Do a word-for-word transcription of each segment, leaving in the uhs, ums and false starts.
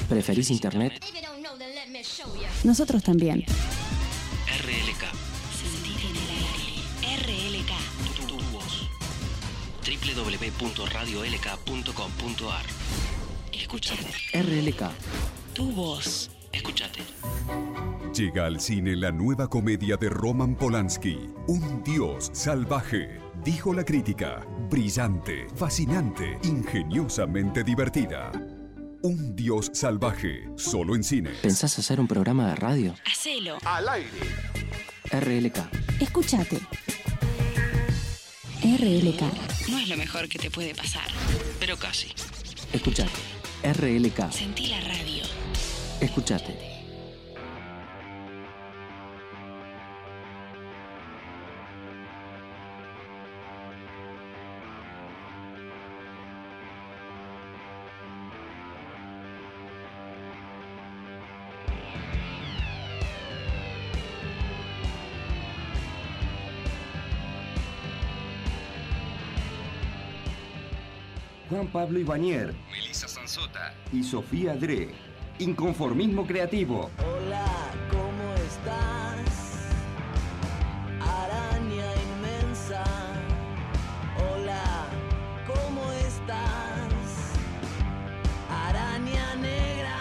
¿Preferís internet? Nosotros también. R L K. Sentir en el aire. R L K. Tu, tu, tu voz. doble u doble u doble u punto radio l k punto com punto a r. Escuchate. R L K. Tu voz. Escuchate. Llega al cine la nueva comedia de Roman Polanski, Un Dios Salvaje. Dijo la crítica, brillante, fascinante, ingeniosamente divertida. Un Dios Salvaje, solo en cine. ¿Pensás hacer un programa de radio? Hacelo. Al aire. R L K. Escuchate. R L K. No es lo mejor que te puede pasar. Pero casi. Escuchate. R L K. Sentí la radio. Escuchate. Juan Pablo Ibáñez, Melissa Sansota y Sofía Dre. Inconformismo creativo. Hola, ¿cómo estás? Araña inmensa. Hola, ¿cómo estás? Araña negra.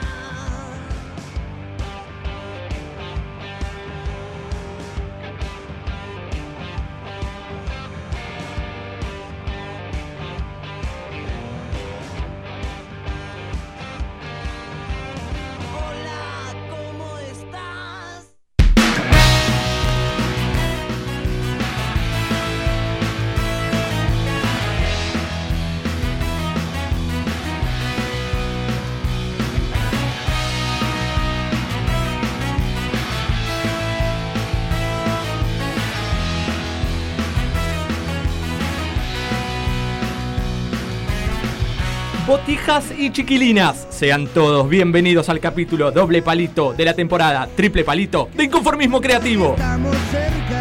Hola, ¿cómo estás? Botijas y chiquilinas, sean todos bienvenidos al capítulo doble palito de la temporada triple palito de Inconformismo Creativo. Estamos cerca.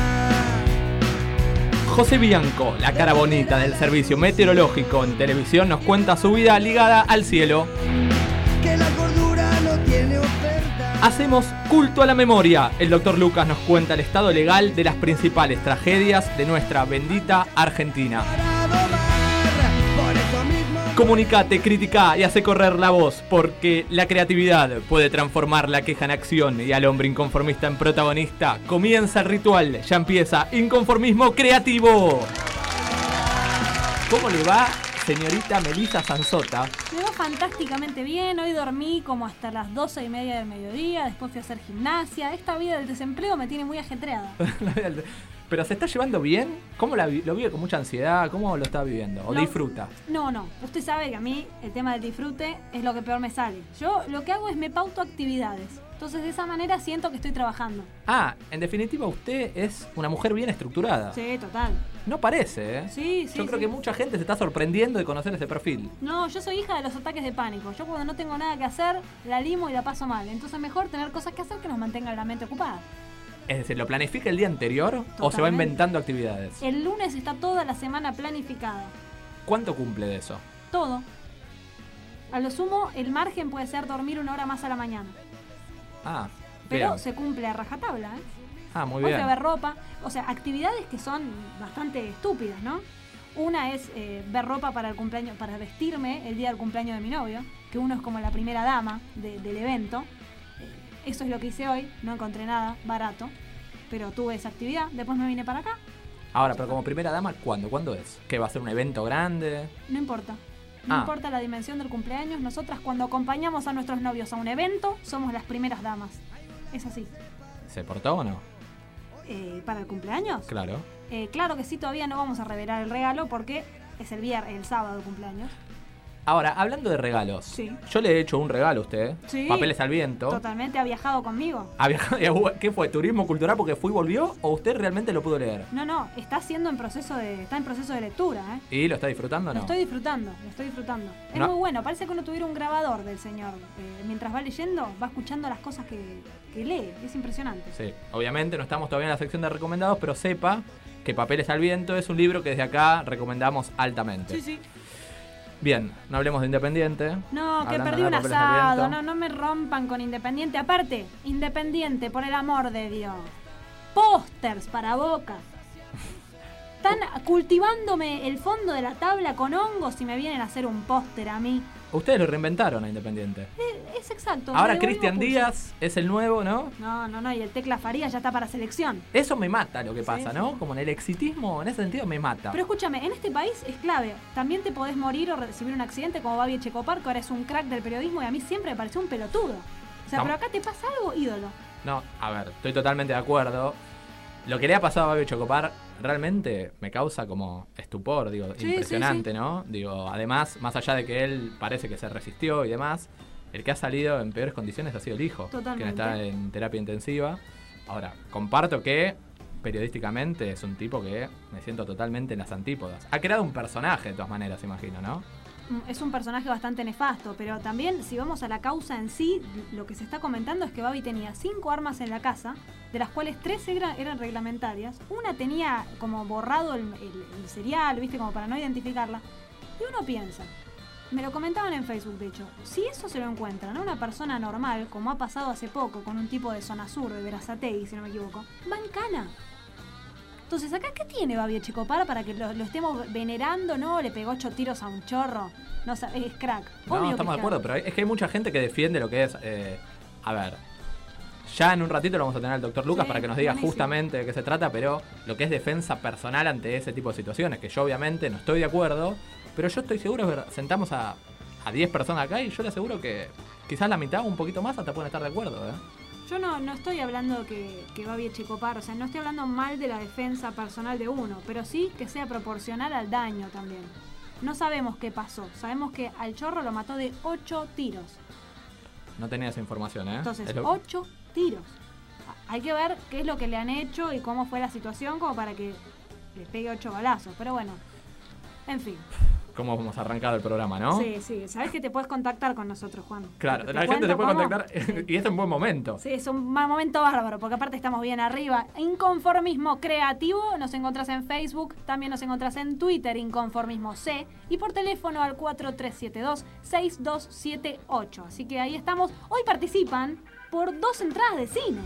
José Bianco, la cara bonita del servicio meteorológico en televisión, nos cuenta su vida ligada al cielo. Que la cordura no tiene oferta. Hacemos culto a la memoria. El doctor Lucas nos cuenta el estado legal de las principales tragedias de nuestra bendita Argentina. Para domar, por eso mismo. Comunicate, critica y hace correr la voz, porque la creatividad puede transformar la queja en acción y al hombre inconformista en protagonista. Comienza el ritual, ya empieza Inconformismo Creativo. ¿Cómo le va, señorita Melissa Sansota? Me va fantásticamente bien, hoy dormí como hasta las doce y media del mediodía, después fui a hacer gimnasia. Esta vida del desempleo me tiene muy ajetreada. ¿Pero se está llevando bien? ¿Cómo la vi- lo vive con mucha ansiedad? ¿Cómo lo está viviendo? ¿O No. disfruta? No, no, usted sabe que a mí el tema del disfrute es lo que peor me sale. Yo lo que hago es me pauto actividades, entonces de esa manera siento que estoy trabajando. Ah, en definitiva usted es una mujer bien estructurada. Sí, total. No parece, ¿eh? Sí, sí, Yo creo sí. que mucha gente se está sorprendiendo de conocer ese perfil. No, yo soy hija de los ataques de pánico. Yo cuando no tengo nada que hacer, la limo y la paso mal. Entonces mejor tener cosas que hacer que nos mantengan la mente ocupada. Es decir, ¿lo planifica el día anterior o se va Totalmente. inventando actividades? El lunes está toda la semana planificada. ¿Cuánto cumple de eso? Todo. A lo sumo, el margen puede ser dormir una hora más a la mañana. Ah, Pero bien. se cumple a rajatabla, ¿eh? Ah, muy Hoy bien. fui a ver ropa. O sea, actividades que son bastante estúpidas, ¿no? Una es eh, ver ropa para el cumpleaños, para vestirme el día del cumpleaños de mi novio, que uno es como la primera dama de- del evento. Eh, Eso es lo que hice hoy, no encontré nada barato, pero tuve esa actividad. Después me vine para acá, Ahora, pero como primera dama, ¿cuándo? ¿Cuándo es? ¿Que va a ser un evento grande? no importa. No Ah. importa la dimensión del cumpleaños, nosotras cuando acompañamos a nuestros novios a un evento, somos las primeras damas. Es así. ¿Se portó o no? Eh, ¿Para el cumpleaños? Claro. Eh, claro que sí, todavía no vamos a revelar el regalo porque es el viernes, el sábado de cumpleaños. Ahora, hablando de regalos. Sí. Yo le he hecho un regalo a usted. Sí. Papeles al viento. Totalmente, ha viajado conmigo. ¿Ha viajado? ¿Qué fue? ¿Turismo cultural porque fue y volvió? ¿O usted realmente lo pudo leer? No, no, está haciendo en proceso de, está en proceso de lectura, ¿eh? ¿Y lo está disfrutando o Lo no? estoy disfrutando, lo estoy disfrutando. Es No. muy bueno, parece que uno tuviera un grabador del señor. Eh, mientras va leyendo, va escuchando las cosas que, que lee. Es impresionante. Sí, obviamente no estamos todavía en la sección de recomendados, pero sepa que Papeles al Viento es un libro que desde acá recomendamos altamente. Sí, sí. Bien, no hablemos de Independiente. No, que Hablando perdí de un papeles al asado, viento. no, no me rompan con Independiente. Aparte, Independiente, por el amor de Dios. Pósters para Boca. Están cultivándome el fondo de la tabla con hongos y me vienen a hacer un póster a mí. Ustedes lo reinventaron a Independiente. Es, es exacto. Ahora me devuelvo Cristian pulso. Díaz es el nuevo, ¿no? No, no, no, y el Tecla Farías ya está para selección. Eso me mata lo que Sí, pasa, sí. ¿no? Como en el exitismo, en ese sentido me mata. Pero escúchame, en este país es clave. También te podés morir o recibir un accidente como Babi Echecopar, que ahora es un crack del periodismo y a mí siempre me pareció un pelotudo. O sea, No. pero acá te pasa algo, ídolo. No, a ver, estoy totalmente de acuerdo. Lo que le ha pasado a Babi Chocopar realmente me causa como estupor, digo, Sí, impresionante, sí, sí. ¿no? Digo, además, más allá de que él parece que se resistió y demás, el que ha salido en peores condiciones ha sido el hijo, Totalmente. quien está en terapia intensiva. Ahora, comparto que periodísticamente es un tipo que me siento totalmente en las antípodas. Ha creado un personaje de todas maneras, imagino, ¿no? Es un personaje bastante nefasto, pero también si vamos a la causa en sí, lo que se está comentando es que Babi tenía cinco armas en la casa, de las cuales tres era- eran reglamentarias. Una tenía como borrado el, el- el serial, viste, como para no identificarla. Y uno piensa, me lo comentaban en Facebook de hecho, si eso se lo encuentran a una persona normal, como ha pasado hace poco con un tipo de zona sur, de Berazategui, si no me equivoco, va en cana. Entonces, ¿acá qué tiene Babi Echecopar para que lo, lo estemos venerando? No, le pegó ocho tiros a un chorro. No, sa- es crack. No, Obvio que estamos de es acuerdo, crack. pero hay- es que hay mucha gente que defiende lo que es... eh, a ver, ya en un ratito lo vamos a tener al doctor Lucas Sí, para que nos diga buenísimo. justamente de qué se trata, pero lo que es defensa personal ante ese tipo de situaciones, que yo obviamente no estoy de acuerdo, pero yo estoy seguro que sentamos a, a diez personas acá y yo le aseguro que quizás la mitad o un poquito más hasta pueden estar de acuerdo, ¿eh? Yo no, no estoy hablando que, que Babi Echecopar, o sea, no estoy hablando mal de la defensa personal de uno, pero sí que sea proporcional al daño también. No sabemos qué pasó, sabemos que al chorro lo mató de ocho tiros. No tenía esa información, ¿eh? Entonces, Es lo- ocho tiros. Hay que ver qué es lo que le han hecho y cómo fue la situación como para que le pegue ocho balazos. Pero bueno, en fin. cómo hemos arrancado el programa, ¿no? Sí, sí. Sabes que te puedes contactar con nosotros, Juan. Claro, ¿Te la gente cuento se puede cómo? contactar Sí. y esto es un buen momento. Sí, es un mal momento bárbaro, porque aparte estamos bien arriba. Inconformismo Creativo, nos encontrás en Facebook, también nos encontrás en Twitter, Inconformismo C, y por teléfono al cuatro tres siete dos, seis dos siete ocho. Así que ahí estamos. Hoy participan por dos entradas de cine.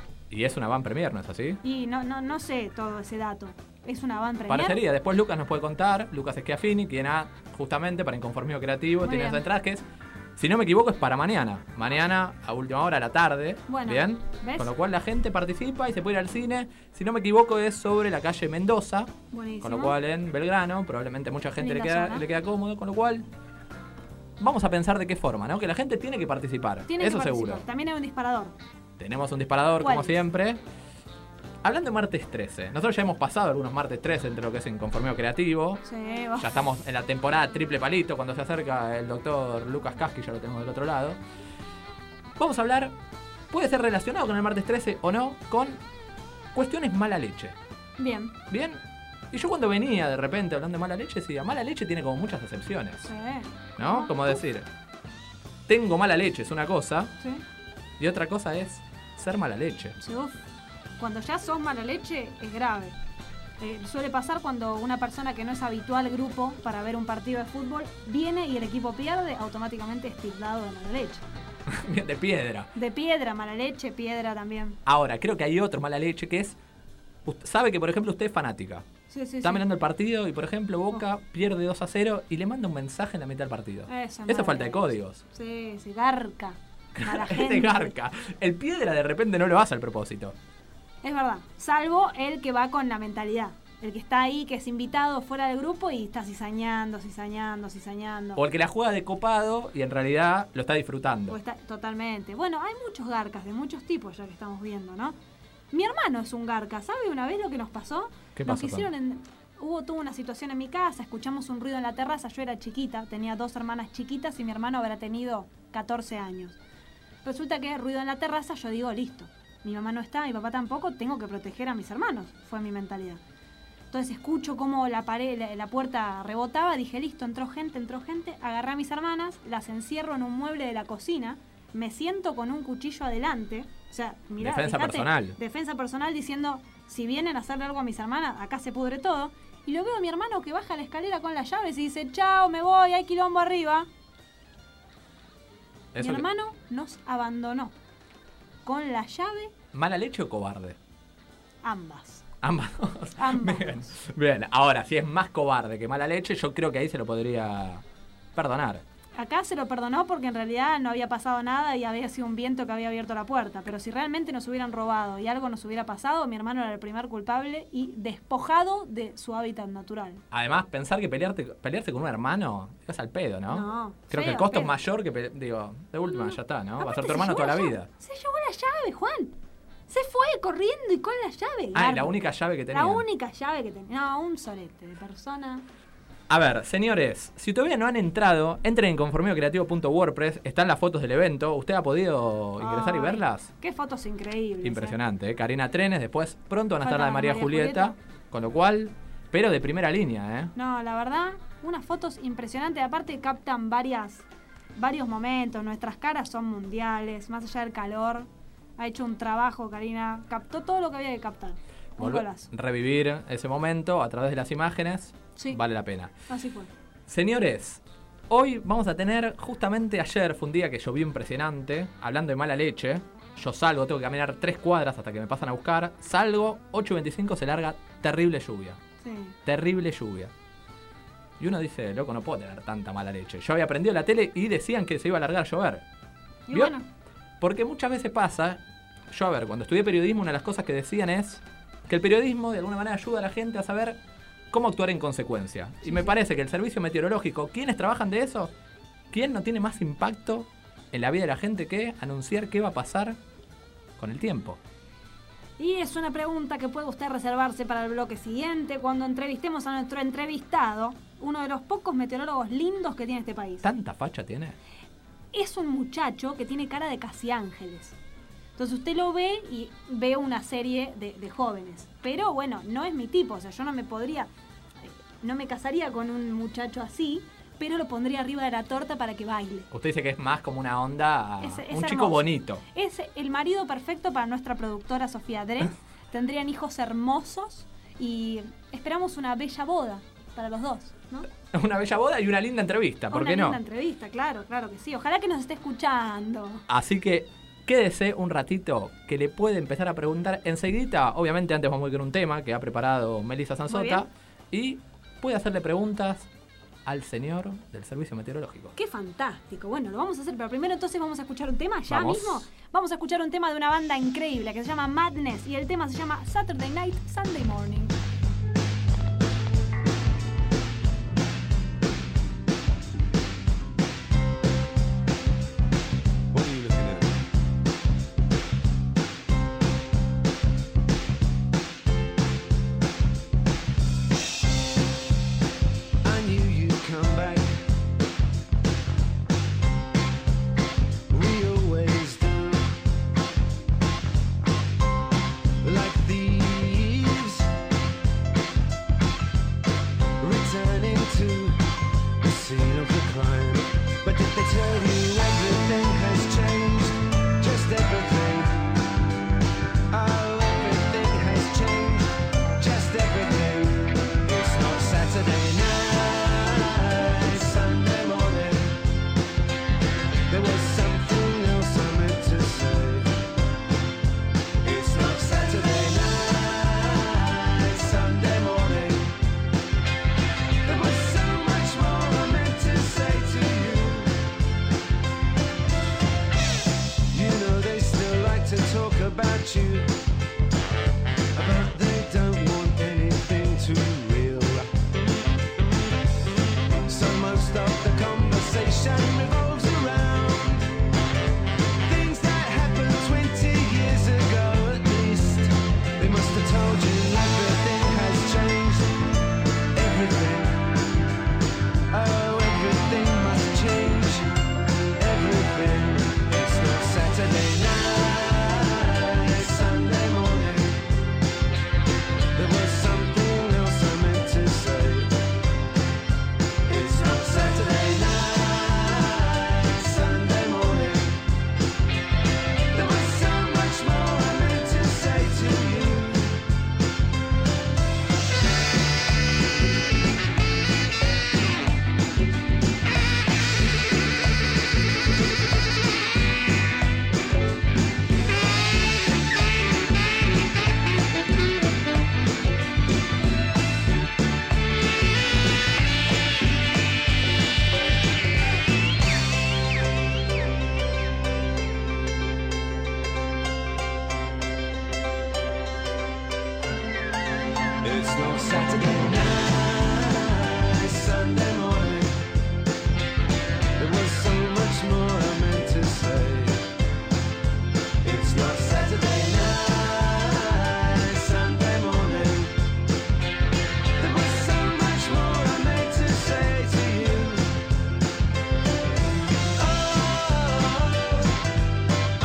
Y es una van premier, ¿no es así? Y no, no, no sé todo ese dato. Es una van premier. Parecería, después Lucas nos puede contar, Lucas Schiaffini, quien ha justamente para Inconformismo Creativo, Muy tiene bien. las entradas que es, si no me equivoco, es para mañana. Mañana a última hora, a la tarde. Bueno, Bien. ¿ves? Con lo cual la gente participa y se puede ir al cine. Si no me equivoco, es sobre la calle Mendoza. Buenísimo. Con lo cual en Belgrano, probablemente mucha gente le Linda queda, zona. le queda cómodo. Con lo cual, vamos a pensar de qué forma, ¿no? Que la gente tiene que participar. Tiene Eso que participar. seguro. También hay un disparador. Tenemos un disparador, ¿Cuál como es? siempre. Hablando de martes trece, nosotros ya hemos pasado algunos martes trece entre lo que es Inconformismo Creativo. Sí, Ya estamos en la temporada triple palito. Cuando se acerca el doctor Lucas Casqui, ya lo tenemos del otro lado. Vamos a hablar, puede ser relacionado con el martes trece o no, con cuestiones mala leche. bien. ¿Bien? Y yo cuando venía de repente hablando de mala leche, decía, mala leche tiene como muchas acepciones. Sí. ¿No? Como decir, tengo mala leche es una cosa, Sí. y otra cosa es ser mala leche. Sí, uf. Cuando ya sos mala leche es grave. Eh, suele pasar cuando una persona que no es habitual grupo para ver un partido de fútbol viene y el equipo pierde, automáticamente es tildado de mala leche. De piedra. De piedra, mala leche, piedra también. Ahora, creo que hay otro mala leche que es, usted sabe que por ejemplo usted es fanática. Sí, sí, Está sí. mirando el partido y por ejemplo Boca pierde dos a cero y le manda un mensaje en la mitad del partido. Eso es Eso mala es falta de leche. códigos. Sí, sí, garca. Mala Es gente. de garca. El piedra de repente no lo hace al propósito. Es verdad. Salvo el que va con la mentalidad. El que está ahí, que es invitado fuera del grupo y está cizañando, cizañando, cizañando. O el que la juega de copado y en realidad lo está disfrutando. O está, totalmente. Bueno, hay muchos garcas de muchos tipos ya que estamos viendo, ¿no? Mi hermano es un garca. ¿Sabe una vez lo que nos pasó? ¿Qué nos pasó, quisieron en, hubo tuvo una situación en mi casa, escuchamos un ruido en la terraza, yo era chiquita, tenía dos hermanas chiquitas y mi hermano habrá tenido catorce años. Resulta que ruido en la terraza, yo digo, listo. Mi mamá no está, mi papá tampoco, tengo que proteger a mis hermanos. Fue mi mentalidad. Entonces escucho cómo la pared, la, la puerta rebotaba, dije, listo, entró gente, entró gente, agarré a mis hermanas, las encierro en un mueble de la cocina, me siento con un cuchillo adelante, o sea, mirá, Defensa fíjate, personal. defensa personal diciendo, si vienen a hacerle algo a mis hermanas, acá se pudre todo, y lo veo a mi hermano que baja la escalera con las llaves y dice, chao, me voy, hay quilombo arriba. Eso mi que- hermano nos abandonó con la llave, ¿Mala leche o cobarde? ambas. Ambas dos. Ambas Bien. dos. Bien, ahora, si es más cobarde que mala leche, yo creo que ahí se lo podría perdonar. Acá se lo perdonó porque en realidad no había pasado nada y había sido un viento que había abierto la puerta. Pero si realmente nos hubieran robado y algo nos hubiera pasado, mi hermano era el primer culpable y despojado de su hábitat natural. Además, pensar que pelearte, pelearse con un hermano es al pedo, ¿no? No, Creo que el feo, costo feo. es mayor que, pe- digo, de última ya está, ¿no? Va a Aparte ser tu se hermano llevó toda la llave. vida. Se llevó la llave, Juan. Se fue corriendo y con la llave. Ah, Garbo. la única llave que tenía. La única llave que tenía. No, un sorete de persona. A ver, señores, si todavía no han entrado, entren en conformismo creativo punto wordpress, están las fotos del evento. ¿Usted ha podido ingresar y Ay, verlas? Qué fotos increíbles. Impresionante, ¿eh? Karina Trenes, después pronto van a estar Falta la de María, María Julieta, Julieta. con lo cual, pero de primera línea, ¿eh? No, la verdad, unas fotos impresionantes. Aparte captan varias, varios momentos. Nuestras caras son mundiales, más allá del calor. Ha hecho un trabajo, Karina. Captó todo lo que había que captar. Un Volver- golazo. revivir ese momento a través de las imágenes, Sí. vale la pena. Así fue. Señores, hoy vamos a tener, justamente ayer fue un día que llovió impresionante, hablando de mala leche. Yo salgo, tengo que caminar tres cuadras hasta que me pasan a buscar. Salgo, ocho veinticinco se larga terrible lluvia. Sí. Terrible lluvia. Y uno dice, loco, no puedo tener tanta mala leche. Yo había prendido la tele y decían que se iba a largar a llover. Y ¿Vio? bueno, Porque muchas veces pasa, yo a ver, cuando estudié periodismo, una de las cosas que decían es que el periodismo de alguna manera ayuda a la gente a saber cómo actuar en consecuencia. Y me parece que el servicio meteorológico, ¿quiénes trabajan de eso? ¿Quién no tiene más impacto en la vida de la gente que anunciar qué va a pasar con el tiempo? y es una pregunta que puede usted reservarse para el bloque siguiente, cuando entrevistemos a nuestro entrevistado, uno de los pocos meteorólogos lindos que tiene este país. ¿Tanta facha tiene? Es un muchacho que tiene cara de casi ángeles. Entonces usted lo ve y ve una serie de, de jóvenes. Pero bueno, no es mi tipo. O sea, yo no me podría, no me casaría con un muchacho así, pero lo pondría arriba de la torta para que baile. Usted dice que es más como una onda, Es- es un chico hermoso. bonito. Es el marido perfecto para nuestra productora Sofía Dres. Tendrían hijos hermosos y esperamos una bella boda para los dos, ¿no? Una bella boda y una linda entrevista, ¿por una qué no? linda entrevista, claro, claro que sí. Ojalá que nos esté escuchando. Así que quédese un ratito que le puede empezar a preguntar enseguida. Obviamente antes vamos a ir con un tema que ha preparado Melissa Sanzota y puede hacerle preguntas al señor del servicio meteorológico. Qué fantástico. Bueno, lo vamos a hacer, pero primero entonces vamos a escuchar un tema ya Vamos. mismo. Vamos a escuchar un tema de una banda increíble que se llama Madness y el tema se llama Saturday Night, Sunday Morning. What are you looking at? I knew you'd come back. We always do. Like thieves, returning to the scene of the crime. But did they tell you everything has changed? Just everything. Oh, everything has changed. Just everything. It's not Saturday night, it's Sunday morning. There was something else I meant to say. It's not Saturday night, it's Sunday morning. There was so much more I meant to say to you. You know they still like to talk about you, but they don't want anything too real. So most of the conversation revolves around things that happened twenty years ago at least. They must have told you everything has changed. Everything. Oh, everything must change. Everything. It's not Saturday night, it's Sunday on Saturday night, Sunday morning. There was so much more I meant to say. It's not Saturday night, Sunday morning. There was so much more I meant to say to you. Oh, oh,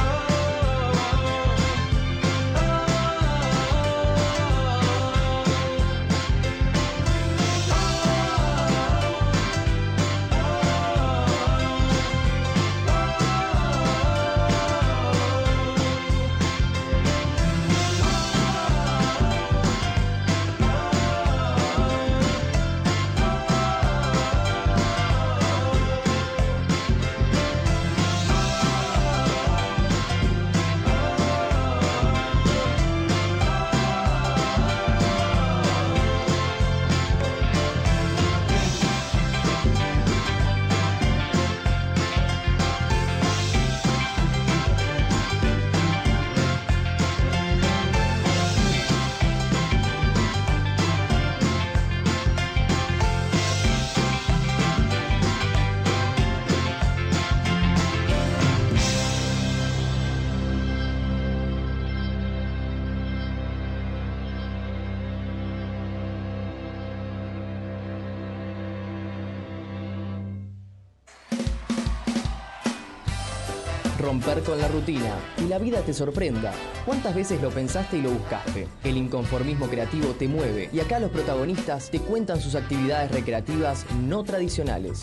Romper con la rutina y la vida te sorprenda. ¿Cuántas veces lo pensaste y lo buscaste? El inconformismo creativo te mueve y acá los protagonistas te cuentan sus actividades recreativas no tradicionales.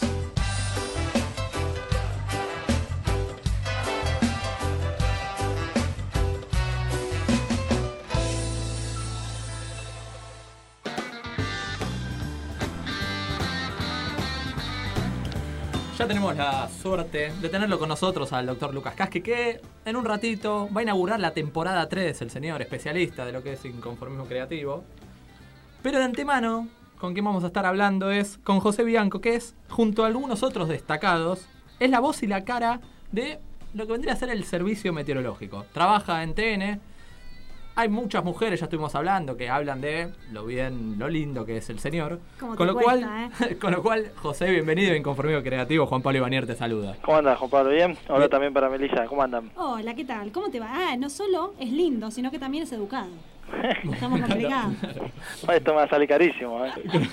Ya tenemos la suerte de tenerlo con nosotros al doctor Lucas Casque, que en un ratito va a inaugurar la temporada tres, el señor especialista de lo que es inconformismo creativo. Pero de antemano, con quien vamos a estar hablando es con José Bianco, que es, junto a algunos otros destacados, es la voz y la cara de lo que vendría a ser el servicio meteorológico. Trabaja en T N. Hay muchas mujeres, ya estuvimos hablando, que hablan de lo bien, lo lindo que es el señor. Como Con te lo, cuesta, cual, ¿eh? con lo cual, José, bienvenido a Inconformismo Creativo. Juan Pablo Ivanier te saluda. ¿Cómo andas, Juan Pablo? ¿Bien? Hola Bien. también para Melissa. ¿Cómo andan? Hola, ¿qué tal? ¿Cómo te va? Ah, no solo es lindo, sino que también es educado. Estamos complicados. Esto me va a salir carísimo, ¿eh?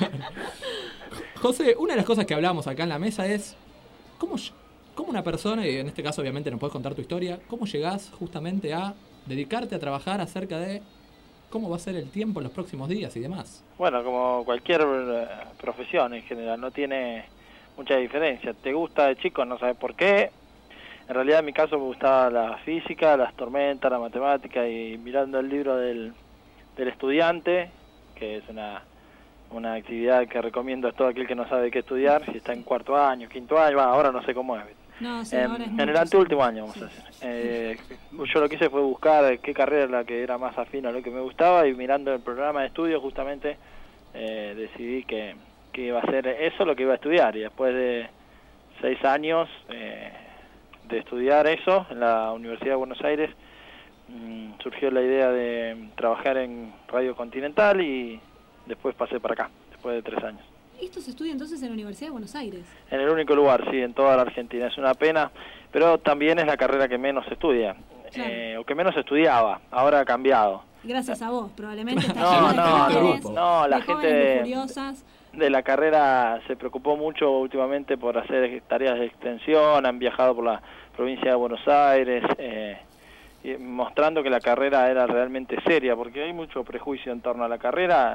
José, una de las cosas que hablamos acá en la mesa es cómo, cómo una persona, y en este caso obviamente nos puedes contar tu historia, cómo llegás justamente a dedicarte a trabajar acerca de cómo va a ser el tiempo en los próximos días y demás. Bueno, como cualquier eh, profesión en general, no tiene mucha diferencia. Te gusta de chico, no sabes por qué. En realidad en mi caso me gustaba la física, las tormentas, la matemática, y mirando el libro del, del estudiante, que es una, una actividad que recomiendo a todo aquel que no sabe qué estudiar, si está en cuarto año, quinto año, bueno, ahora no sé cómo es. No, sí, Eh, ahora es en mucho, el anteúltimo sí. año, vamos Sí. a decir. Eh, yo lo que hice fue buscar qué carrera era la que era más afín a lo que me gustaba, y mirando el programa de estudio justamente eh, decidí que, que iba a ser eso lo que iba a estudiar, y después de seis años eh, de estudiar eso en la Universidad de Buenos Aires, mmm, surgió la idea de trabajar en Radio Continental, y después pasé para acá, después de tres años. Esto se estudia entonces en la Universidad de Buenos Aires. En el único lugar, sí, en toda la Argentina. Es una pena, pero también es la carrera que menos se estudia, Claro. eh, o que menos se estudiaba. Ahora ha cambiado. Gracias a vos, probablemente está No, lleno de no, jóvenes, no, no, la de gente jóvenes de- lujuriosas. De la carrera se preocupó mucho últimamente por hacer tareas de extensión, han viajado por la provincia de Buenos Aires, eh, y mostrando que la carrera era realmente seria, porque hay mucho prejuicio en torno a la carrera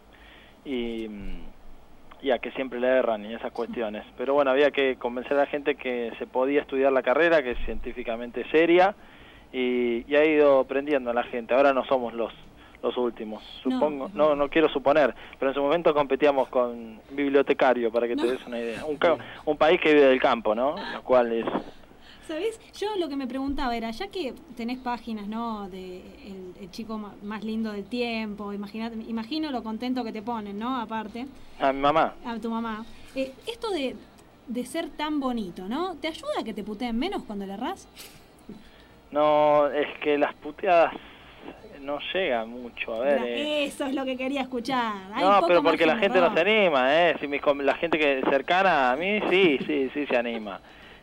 y, y a que siempre le erran y esas cuestiones. Pero bueno, había que convencer a la gente que se podía estudiar la carrera, que es científicamente seria, y, y ha ido aprendiendo a la gente. Ahora no somos los los últimos, supongo, no, no no quiero suponer, pero en su momento competíamos con bibliotecario, para que te No. des una idea. Un, ca- un país que vive del campo, ¿no? Lo cual es... ¿Sabés? Yo lo que me preguntaba era, ya que tenés páginas, ¿no? De el, el chico ma- más lindo del tiempo, imaginate, imagino lo contento que te ponen, ¿no? Aparte, A mi mamá. a tu mamá. Eh, esto de, de ser tan bonito, ¿no? ¿Te ayuda a que te puteen menos cuando le errás? No, es que las puteadas no llega mucho. A ver, eh. Eso es lo que quería escuchar. Hay No, poco pero porque la margen gente de no se error. anima, ¿eh? Si mi, la gente que cercana a mí, sí, sí, sí se anima.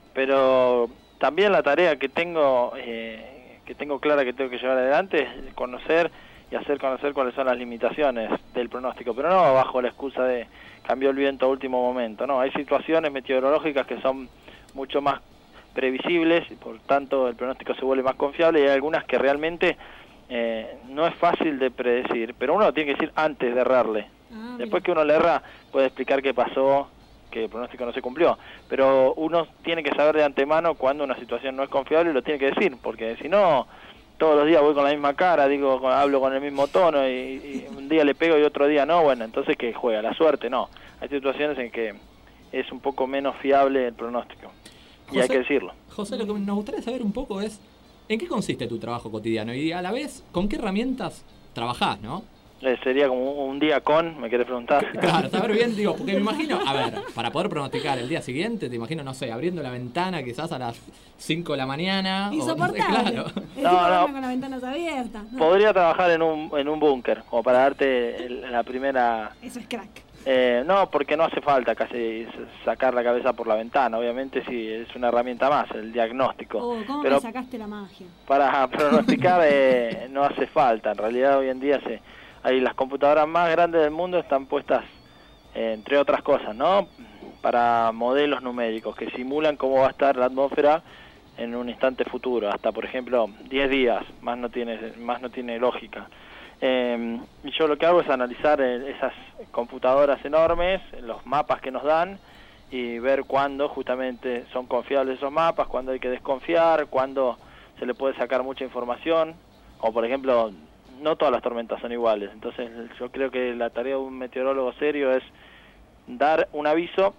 Pero también la tarea que tengo, eh, que tengo clara que tengo que llevar adelante es conocer y hacer conocer cuáles son las limitaciones del pronóstico, pero no bajo la excusa de cambió el viento a último momento, no, hay situaciones meteorológicas que son mucho más previsibles y por tanto el pronóstico se vuelve más confiable, y hay algunas que realmente eh, no es fácil de predecir, pero uno lo tiene que decir antes de errarle. Ah, Después que uno le erra puede explicar qué pasó, que el pronóstico no se cumplió, pero uno tiene que saber de antemano cuando una situación no es confiable y lo tiene que decir, porque si no, todos los días voy con la misma cara, digo, con- hablo con el mismo tono y, y un día le pego y otro día no, bueno, entonces que juega, la suerte no. Hay situaciones en que es un poco menos fiable el pronóstico y hay José- que decirlo. José, lo que nos gustaría saber un poco es en qué consiste tu trabajo cotidiano y a la vez con qué herramientas trabajás, ¿no? Eh, sería como un día con, ¿me querés preguntar? Claro, saber bien, digo, porque me imagino, a ver, para poder pronosticar el día siguiente, te imagino, no sé, abriendo la ventana quizás a las cinco de la mañana. o- Insoportable. claro. El No, tipo no. duerme con las ventanas abiertas. No, Podría trabajar en un, en un búnker, como para darte el- la primera... eso es crack. Eh, no, porque no hace falta casi sacar la cabeza por la ventana, obviamente sí, es una herramienta más, el diagnóstico. Oh, ¿cómo Pero me sacaste la magia? para pronosticar eh, no hace falta, en realidad hoy en día se, hay las computadoras más grandes del mundo están puestas, eh, entre otras cosas, ¿no? Para modelos numéricos que simulan cómo va a estar la atmósfera en un instante futuro, hasta por ejemplo diez días, más no tiene, más no tiene lógica. Eh, y yo lo que hago es analizar eh, esas computadoras enormes, los mapas que nos dan, y ver cuándo justamente son confiables esos mapas, cuándo hay que desconfiar, cuándo se le puede sacar mucha información, o por ejemplo, no todas las tormentas son iguales, entonces yo creo que la tarea de un meteorólogo serio es dar un aviso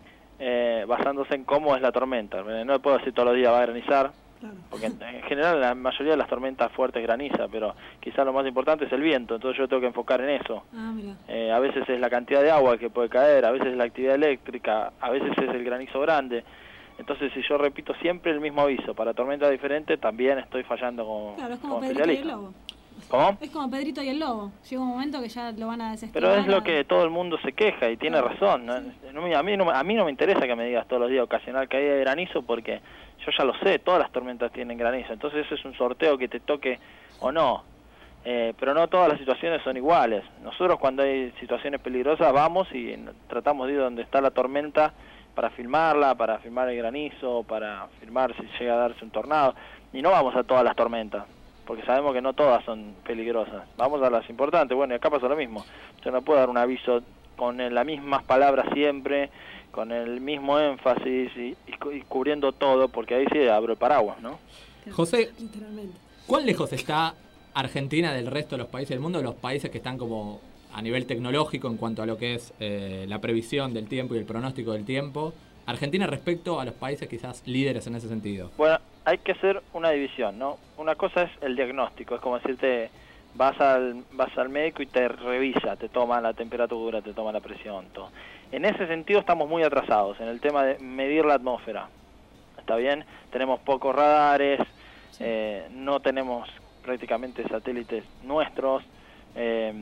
eh, basándose en cómo es la tormenta. No le puedo decir todos los días va a granizar, porque en en general la mayoría de las tormentas fuertes graniza, pero quizás lo más importante es el viento, entonces yo tengo que enfocar en eso. Ah, mira. Eh, a veces es la cantidad de agua que puede caer, a veces es la actividad eléctrica, a veces es el granizo grande. Entonces si yo repito siempre el mismo aviso para tormentas diferentes, también estoy fallando como, Claro, es como como Pedrito y el especialista. Lobo. ¿Cómo? Es como Pedrito y el Lobo. Llega un momento que ya lo van a desestimar. Pero es lo que todo el mundo se queja y tiene razón. ¿no? No me- a, mí no, me- a mí no me interesa que me digas todos los días ocasional caída de granizo porque yo ya lo sé, todas las tormentas tienen granizo. Entonces eso es un sorteo que te toque o no. Eh, pero no todas las situaciones son iguales. Nosotros cuando hay situaciones peligrosas vamos y n- tratamos de ir donde está la tormenta para filmarla, para filmar el granizo, para filmar si llega a darse un tornado. Y no vamos a todas las tormentas, porque sabemos que no todas son peligrosas. Vamos a las importantes. Bueno, y acá pasa lo mismo. Yo no puedo dar un aviso con eh, las mismas palabras siempre, con el mismo énfasis y, y cu- y cubriendo todo, porque ahí sí abro el paraguas, ¿no? José, Literalmente. ¿cuán lejos está Argentina del resto de los países del mundo, de los países que están como a nivel tecnológico en cuanto a lo que es eh, la previsión del tiempo y el pronóstico del tiempo? Argentina respecto a los países quizás líderes en ese sentido. Bueno, hay que hacer una división, ¿no? Una cosa es el diagnóstico, es como decirte, vas al, vas al médico y te revisa, te toma la temperatura, te toma la presión, todo. En ese sentido estamos muy atrasados en el tema de medir la atmósfera. ¿Está bien? Tenemos pocos radares, eh, no tenemos prácticamente satélites nuestros, eh,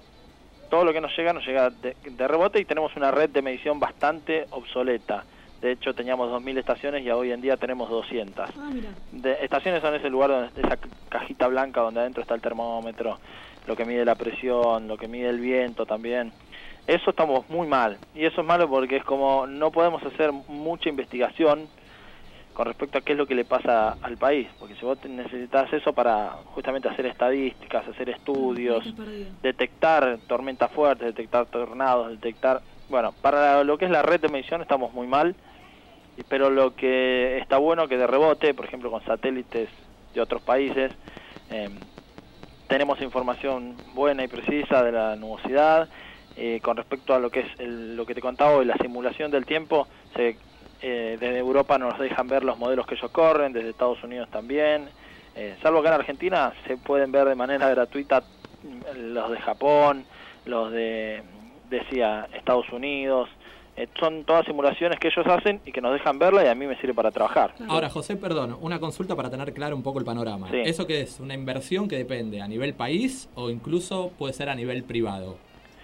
todo lo que nos llega nos llega de, de rebote y tenemos una red de medición bastante obsoleta. De hecho teníamos dos mil estaciones y hoy en día tenemos doscientas. Ah, mira. De, estaciones son ese lugar, donde esa cajita blanca donde adentro está el termómetro, lo que mide la presión, lo que mide el viento también. Eso estamos muy mal, y eso es malo porque es como no podemos hacer mucha investigación con respecto a qué es lo que le pasa al país, porque si vos te- necesitas eso para justamente hacer estadísticas, hacer estudios, Te perdido. detectar tormentas fuertes, detectar tornados, detectar... Bueno, para lo que es la red de medición estamos muy mal, y- pero lo que está bueno que de rebote, por ejemplo con satélites de otros países, eh, tenemos información buena y precisa de la nubosidad. Eh, con respecto a lo que es el- lo que te contaba hoy, la simulación del tiempo, se, eh, desde Europa nos dejan ver los modelos que ellos corren, desde Estados Unidos también, eh, salvo acá en Argentina se pueden ver de manera gratuita los de Japón, los de, decía, Estados Unidos, eh, son todas simulaciones que ellos hacen y que nos dejan verla y a mí me sirve para trabajar. Ahora, José, perdón, una consulta para tener claro un poco el panorama. Sí. ¿Eso qué es? ¿Una inversión que depende a nivel país o incluso puede ser a nivel privado?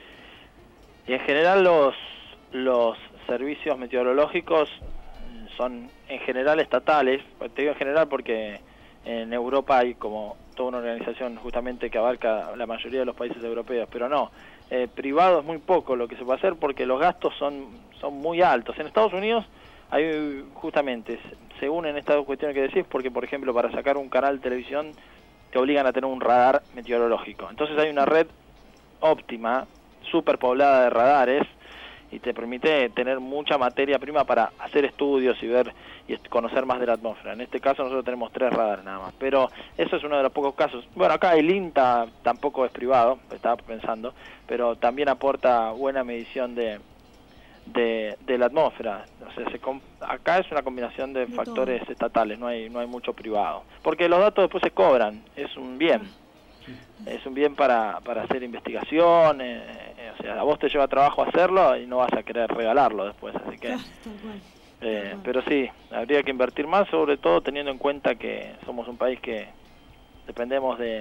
Y en general los, los servicios meteorológicos son en general estatales. Te digo en general porque en Europa hay como toda una organización justamente que abarca la mayoría de los países europeos, pero no, eh, privado es muy poco lo que se puede hacer porque los gastos son, son muy altos. En Estados Unidos hay justamente, se unen estas dos cuestiones que decís, porque por ejemplo para sacar un canal de televisión te obligan a tener un radar meteorológico. Entonces hay una red óptima, súper poblada de radares, y te permite tener mucha materia prima para hacer estudios y ver y conocer más de la atmósfera. En este caso nosotros tenemos tres radares nada más, pero eso es uno de los pocos casos. Bueno, acá el INTA tampoco es privado, estaba pensando, pero también aporta buena medición de de, de la atmósfera. O sea, se, acá es una combinación de, de factores todo. estatales, no hay no hay mucho privado, porque los datos después se cobran, es un bien. Es un bien para, para hacer investigación, eh, eh, o sea, a vos te lleva trabajo hacerlo y no vas a querer regalarlo después, así que... Claro, tal cual. Eh, tal cual. Pero sí, habría que invertir más, sobre todo teniendo en cuenta que somos un país que dependemos de,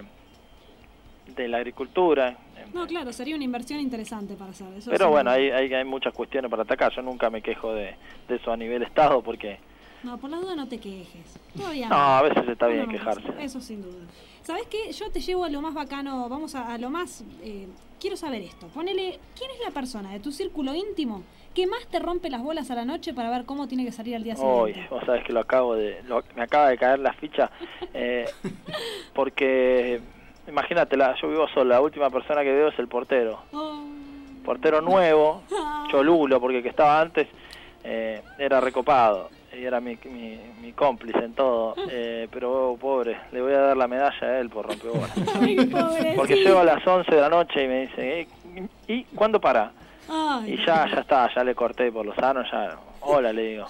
de la agricultura. No, claro, sería una inversión interesante para hacer. Eso pero sí. bueno, hay, hay, hay muchas cuestiones para atacar, yo nunca me quejo de, de eso a nivel Estado, porque... No, por la duda no te quejes. Todavía no, no. a veces está bien no, quejarse. Eso sin duda. ¿Sabes qué? Yo te llevo a lo más bacano, vamos a, a lo más... Eh, quiero saber esto. Ponele, ¿quién es la persona de tu círculo íntimo que más te rompe las bolas a la noche para ver cómo tiene que salir al día Uy, siguiente? vos sabés que lo acabo de... Lo, me acaba de caer la ficha, eh, porque... Imagínate, la, yo vivo solo, la última persona que veo es el portero. Oh. Portero nuevo, cholulo, porque el que estaba antes eh, era recopado. Y era mi, mi, mi cómplice en todo, eh, pero oh, pobre, le voy a dar la medalla a él por rompebolas. Porque sí. llego a las once de la noche y me dice, ¿eh? ¿Y cuándo para? Ay, y ya, ya está, ya le corté por los sanos, ya, hola, le digo.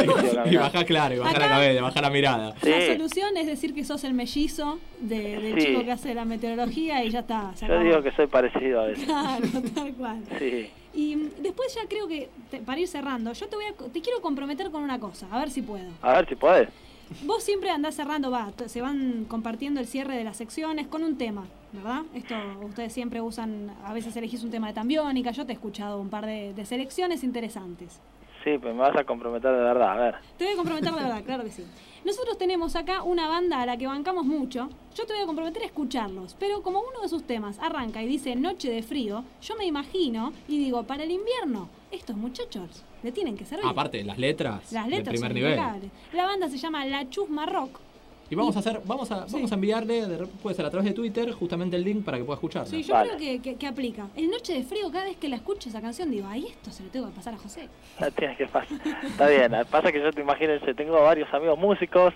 Y baja claro, y baja Acá, la cabeza, baja la mirada. Sí. La solución es decir que sos el mellizo de, del Sí. chico que hace la meteorología y ya está. se Yo acabó. digo que soy parecido a eso. Claro, tal cual. Sí. Y después ya creo que, te, para ir cerrando, yo te voy a, te quiero comprometer con una cosa, a ver si puedo. A ver si podés. Vos siempre andás cerrando, va, t- se van compartiendo el cierre de las secciones con un tema, ¿verdad? Esto ustedes siempre usan, a veces elegís un tema de Tambiónica, yo te he escuchado un par de, de selecciones interesantes. Sí, pues me vas a comprometer de verdad, a ver. Te voy a comprometer de verdad, claro que sí. Nosotros tenemos acá una banda a la que bancamos mucho. Yo te voy a comprometer a escucharlos, pero como uno de sus temas arranca y dice Noche de frío, yo me imagino y digo, para el invierno, estos muchachos le tienen que servir. Aparte, las letras, Las del letras primer son nivel. impecables. La banda se llama La Chusma Rock. Y vamos a hacer, vamos a, Sí. vamos a enviarle, de- puede ser a través de Twitter, justamente el link para que pueda escucharla. Sí, yo Vale. creo que, que, que aplica. El Noche de frío, cada vez que la escucho esa canción, digo, ay, esto se lo tengo que pasar a José. La tienes que pasar. Está bien, pasa que yo te imagínense, tengo varios amigos músicos,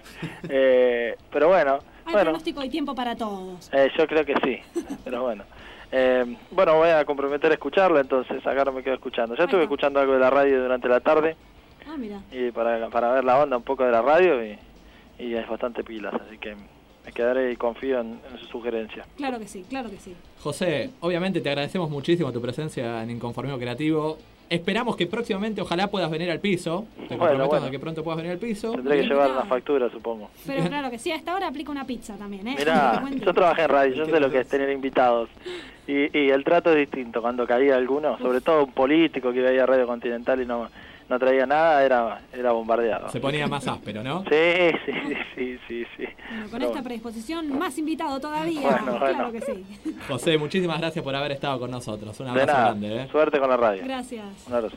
eh, pero bueno, Hay bueno, pronóstico y tiempo para todos. eh, yo creo que sí, pero bueno. Eh, bueno, voy a comprometer a escucharlo, entonces acá no me quedo escuchando. Ya estuve Ahí va. escuchando algo de la radio durante la tarde Ah, mira. y para, para ver la onda un poco de la radio y, y es bastante pilas, así que me quedaré y confío en, en su sugerencia. Claro que sí, claro que sí. José, obviamente te agradecemos muchísimo tu presencia en Inconformismo Creativo. Esperamos que próximamente, ojalá puedas venir al piso. Te Bueno, comprometemos bueno. a que pronto puedas venir al piso. Tendré que llevar una factura, supongo. Pero claro que sí, a esta hora aplica una pizza también, ¿eh? Mirá, Te cuento. yo trabajé en radio, yo sé lo que es tener invitados. Y, y el trato es distinto. Cuando caía alguno, sobre todo un político que iba ahí a Radio Continental y no, no traía nada, era era bombardeado. Se ponía más áspero, ¿no? Sí, sí, sí, sí, sí. Bueno, con Pero esta predisposición, más invitado todavía. Bueno, claro bueno. que sí. José, muchísimas gracias por haber estado con nosotros. Un de abrazo nada, grande, ¿eh? suerte con la radio. Gracias. Un abrazo.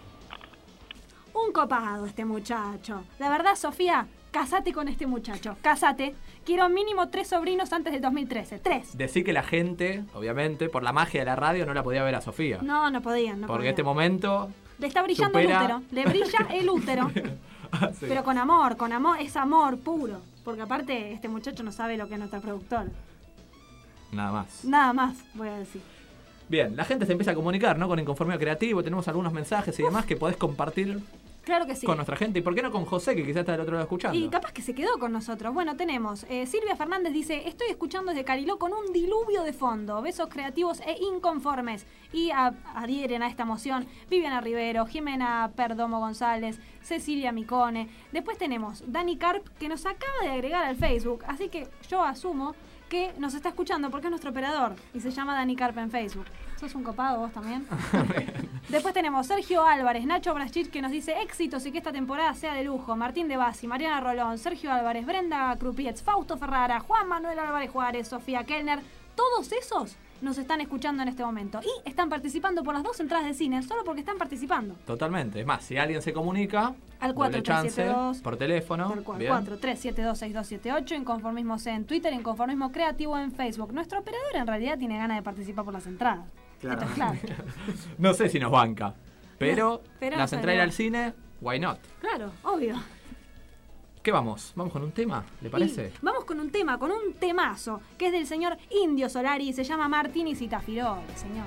Un copado este muchacho. La verdad, Sofía, casate con este muchacho. Casate. Quiero mínimo tres sobrinos antes del dos mil trece. Tres. Decir que la gente, obviamente, por la magia de la radio, no la podía ver a Sofía. No, no podían, no porque podían. este momento... Le está brillando supera- el útero. Le brilla el útero. Ah, sí. Pero con amor, con amor. Es amor puro. Porque aparte, este muchacho no sabe lo que es nuestro productor. Nada más. Nada más, voy a decir. Bien, la gente se empieza a comunicar, ¿no? Con Inconformismo Creativo. Tenemos algunos mensajes y demás que podés compartir Claro que sí. Con nuestra gente. ¿Y por qué no con José, que quizás está del otro lado escuchando? Y capaz que se quedó con nosotros. Bueno, tenemos eh, Silvia Fernández dice: estoy escuchando desde Cariló con un diluvio de fondo. Besos creativos e inconformes. Y a, adhieren a esta moción Viviana Rivero, Jimena Perdomo González, Cecilia Micone. Después tenemos Dani Carp, que nos acaba de agregar al Facebook. Así que yo asumo que nos está escuchando porque es nuestro operador y se llama Dani Carp en Facebook. ¿Sos un copado vos también? Después tenemos Sergio Álvarez, Nacho Brachit, que nos dice éxitos y que esta temporada sea de lujo. Martín De Bassi, Mariana Rolón, Sergio Álvarez, Brenda Crupietz, Fausto Ferrara, Juan Manuel Álvarez Juárez, Sofía Kellner. Todos esos nos están escuchando en este momento y están participando por las dos entradas de cine solo porque están participando. Totalmente. Es más, si alguien se comunica, al cuatro tres siete dos por teléfono. cuatro tres siete dos seis dos siete ocho, Inconformismo C en Twitter, Inconformismo Creativo en Facebook. Nuestro operador en realidad tiene ganas de participar por las entradas. Claro. Esto es claro. No sé si nos banca, pero, no, pero las entradas al cine, why not? Claro, obvio. ¿Qué vamos? ¿Vamos con un tema? ¿Le parece? Y vamos con un tema, con un temazo, que es del señor Indio Solari y se llama Martini Citafirol, señor.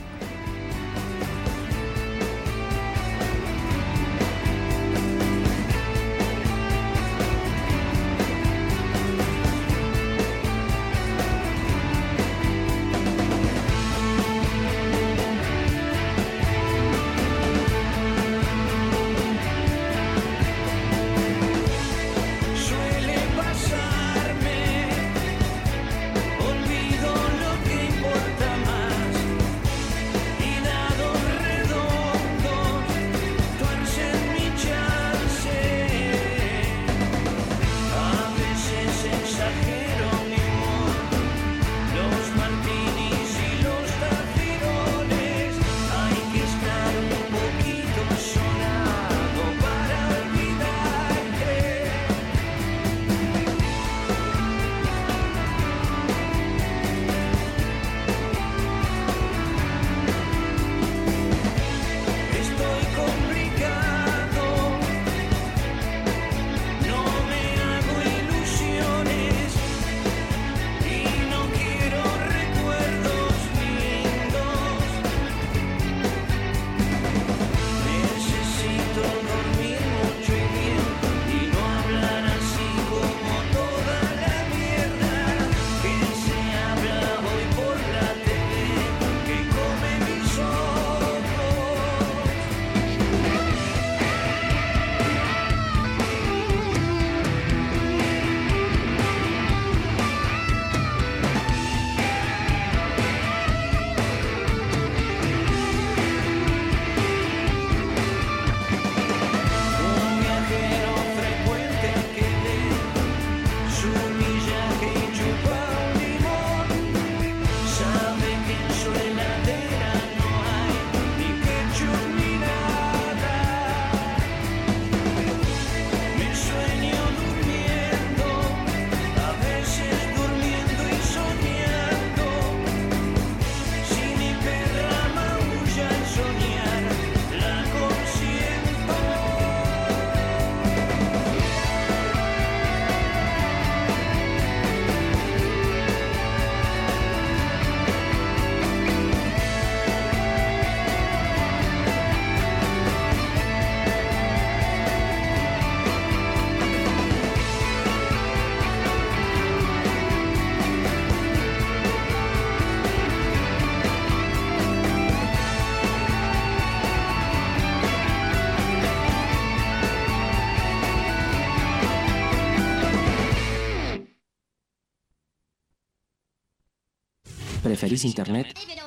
¿Preferís internet?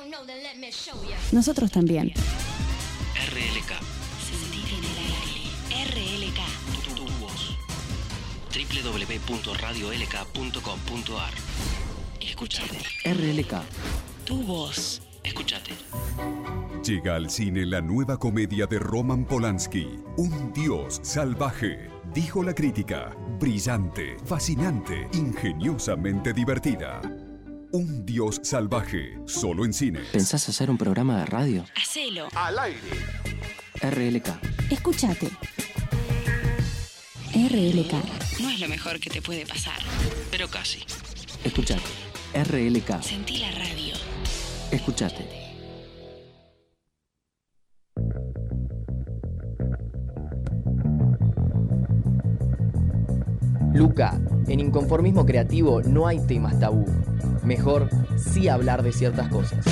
Nosotros también. R L K. Sentir en el aire. R L K. Tu, tu voz. doble u doble u doble u punto radio l k punto com punto a r. Escuchate. R L K. Tu voz. Escuchate. Llega al cine la nueva comedia de Roman Polanski, Un Dios Salvaje. Dijo la crítica, brillante, fascinante, ingeniosamente divertida. Un Dios Salvaje, solo en cines. ¿Pensás hacer un programa de radio? Hacelo. Al aire. R L K. Escuchate. R L K. No es lo mejor que te puede pasar, pero casi. Escuchate. R L K. Sentí la radio. Escuchate. Luca, en Inconformismo Creativo no hay temas tabú. Mejor sí hablar de ciertas cosas.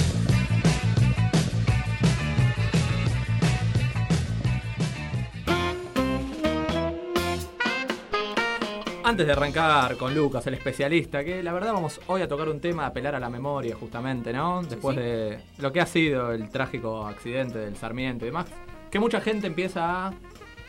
Antes de arrancar con Lucas, el especialista, que la verdad vamos hoy a tocar un tema, apelar a la memoria justamente, ¿no? Después sí, sí. de lo que ha sido el trágico accidente del Sarmiento y demás, que mucha gente empieza a,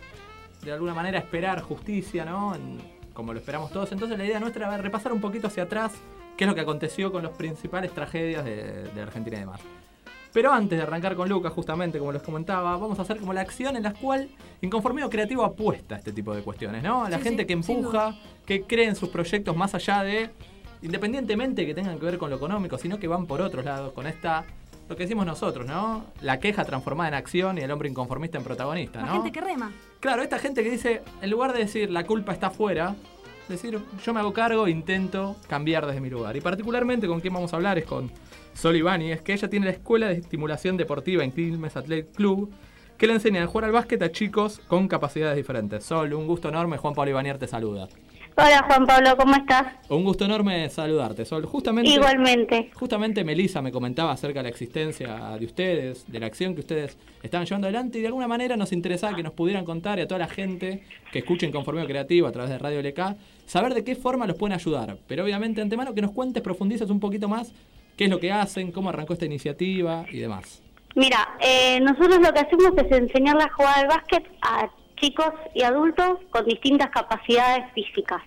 de alguna manera, esperar justicia, ¿no? En, como lo esperamos todos. Entonces la idea nuestra es repasar un poquito hacia atrás qué es lo que aconteció con las principales tragedias de, de Argentina y demás. Pero antes de arrancar con Lucas, justamente, como les comentaba, vamos a hacer como la acción en la cual Inconformismo Creativo apuesta a este tipo de cuestiones, ¿no? La sí, gente sí, que empuja, que cree en sus proyectos más allá de, independientemente que tengan que ver con lo económico, sino que van por otros lados, con esta, lo que decimos nosotros, ¿no? La queja transformada en acción y el hombre inconformista en protagonista, ¿no? La gente que rema. Claro, esta gente que dice, en lugar de decir la culpa está afuera, decir yo me hago cargo e intento cambiar desde mi lugar. Y particularmente con quien vamos a hablar es con Sol Ibáñez, que ella tiene la Escuela de Estimulación Deportiva en Quilmes Athletic Club, que le enseña a jugar al básquet a chicos con capacidades diferentes. Sol, un gusto enorme. Juan Pablo Ibáñez te saluda. Hola Juan Pablo, ¿cómo estás? Un gusto enorme saludarte, Sol. Justamente, Igualmente. Justamente Melissa me comentaba acerca de la existencia de ustedes, de la acción que ustedes estaban llevando adelante, y de alguna manera nos interesaba que nos pudieran contar, y a toda la gente que escuche Inconformismo Creativo a través de Radio L K, saber de qué forma los pueden ayudar. Pero obviamente, antemano, que nos cuentes, profundices un poquito más qué es lo que hacen, cómo arrancó esta iniciativa y demás. Mira, eh, nosotros lo que hacemos es enseñarle a jugar al básquet a chicos y adultos con distintas capacidades físicas.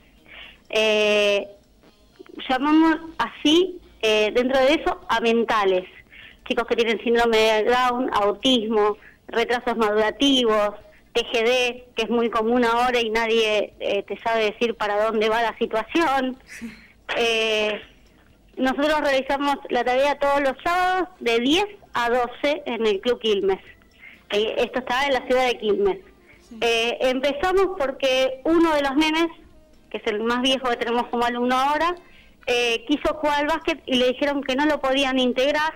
Eh, llamamos así, eh, dentro de eso, a mentales. Chicos que tienen síndrome de Down, autismo, retrasos madurativos, T G D, que es muy común ahora y nadie eh, te sabe decir para dónde va la situación. Eh, nosotros realizamos la tarea todos los sábados de diez a doce en el Club Quilmes. Eh, esto está en la ciudad de Quilmes. Sí. Eh, empezamos porque uno de los nenes, que es el más viejo que tenemos como alumno ahora, eh, quiso jugar al básquet y le dijeron que no lo podían integrar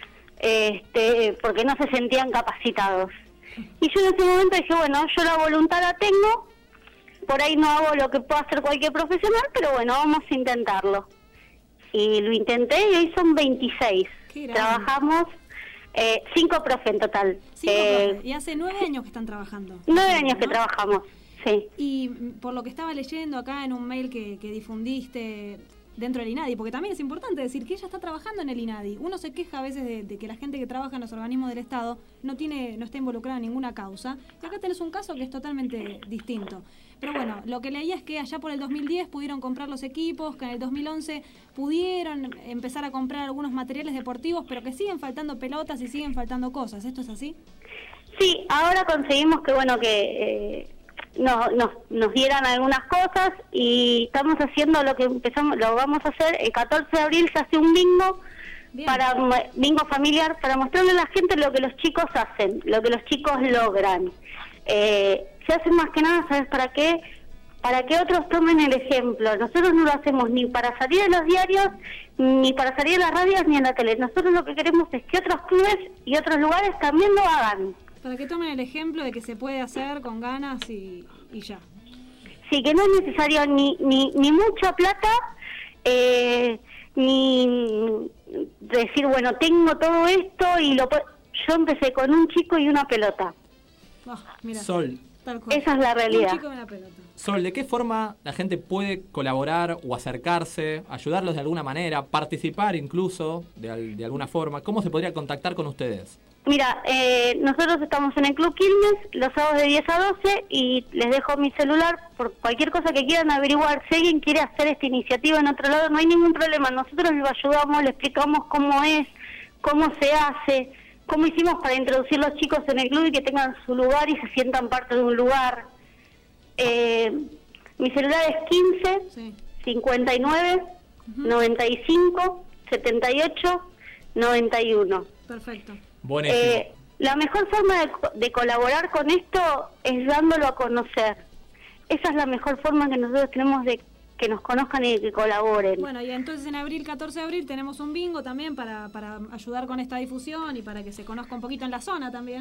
este, porque no se sentían capacitados. Y yo en ese momento dije, bueno, yo la voluntad la tengo, por ahí no hago lo que pueda hacer cualquier profesional, pero bueno, vamos a intentarlo. Y lo intenté y hoy son veintiséis. Trabajamos eh, cinco profes en total. Cinco eh, profes. Y hace nueve años que están trabajando. Nueve años ¿no? que trabajamos, sí. Y por lo que estaba leyendo acá en un mail que, que difundiste dentro del INADI, porque también es importante decir que ella está trabajando en el INADI. Uno se queja a veces de, de que la gente que trabaja en los organismos del Estado no tiene, no está involucrada en ninguna causa. Y acá tenés un caso que es totalmente distinto. Pero bueno, lo que leía es que allá por el dos mil diez pudieron comprar los equipos, que en el dos mil once pudieron empezar a comprar algunos materiales deportivos, pero que siguen faltando pelotas y siguen faltando cosas. ¿Esto es así? Sí, ahora conseguimos que, bueno, que... Eh... Nos, nos, nos dieran algunas cosas y estamos haciendo lo que empezamos, lo vamos a hacer el catorce de abril. Se hace un bingo. Bien. Para bingo familiar, para mostrarle a la gente lo que los chicos hacen, lo que los chicos logran. Eh, se hace más que nada, ¿sabes para qué? Para que otros tomen el ejemplo. Nosotros no lo hacemos ni para salir en los diarios, ni para salir en las radios, ni en la tele. Nosotros lo que queremos es que otros clubes y otros lugares también lo hagan. Para que tomen el ejemplo de que se puede hacer con ganas y, y ya. Sí, que no es necesario ni ni, ni mucha plata, eh, ni decir, bueno, tengo todo esto y lo puedo... Yo empecé con un chico y una pelota. Oh, mira, Sol. Esa es la realidad. Un chico y una pelota. Sol, ¿de qué forma la gente puede colaborar o acercarse, ayudarlos de alguna manera, participar incluso de, de alguna forma? ¿Cómo se podría contactar con ustedes? Mira, eh, nosotros estamos en el Club Quilmes los sábados de diez a doce y les dejo mi celular por cualquier cosa que quieran averiguar. Si alguien quiere hacer esta iniciativa en otro lado, no hay ningún problema. Nosotros les ayudamos, les explicamos cómo es, cómo se hace, cómo hicimos para introducir los chicos en el club y que tengan su lugar y se sientan parte de un lugar. Eh, mi celular es quince, sí. cincuenta y nueve, uh-huh. noventa y cinco, setenta y ocho, noventa y uno. Perfecto. Buenísimo. Eh, la mejor forma de, de colaborar con esto es dándolo a conocer. Esa es la mejor forma que nosotros tenemos de que nos conozcan y que colaboren. Bueno, y entonces en abril, catorce de abril, tenemos un bingo también para, para ayudar con esta difusión y para que se conozca un poquito en la zona también.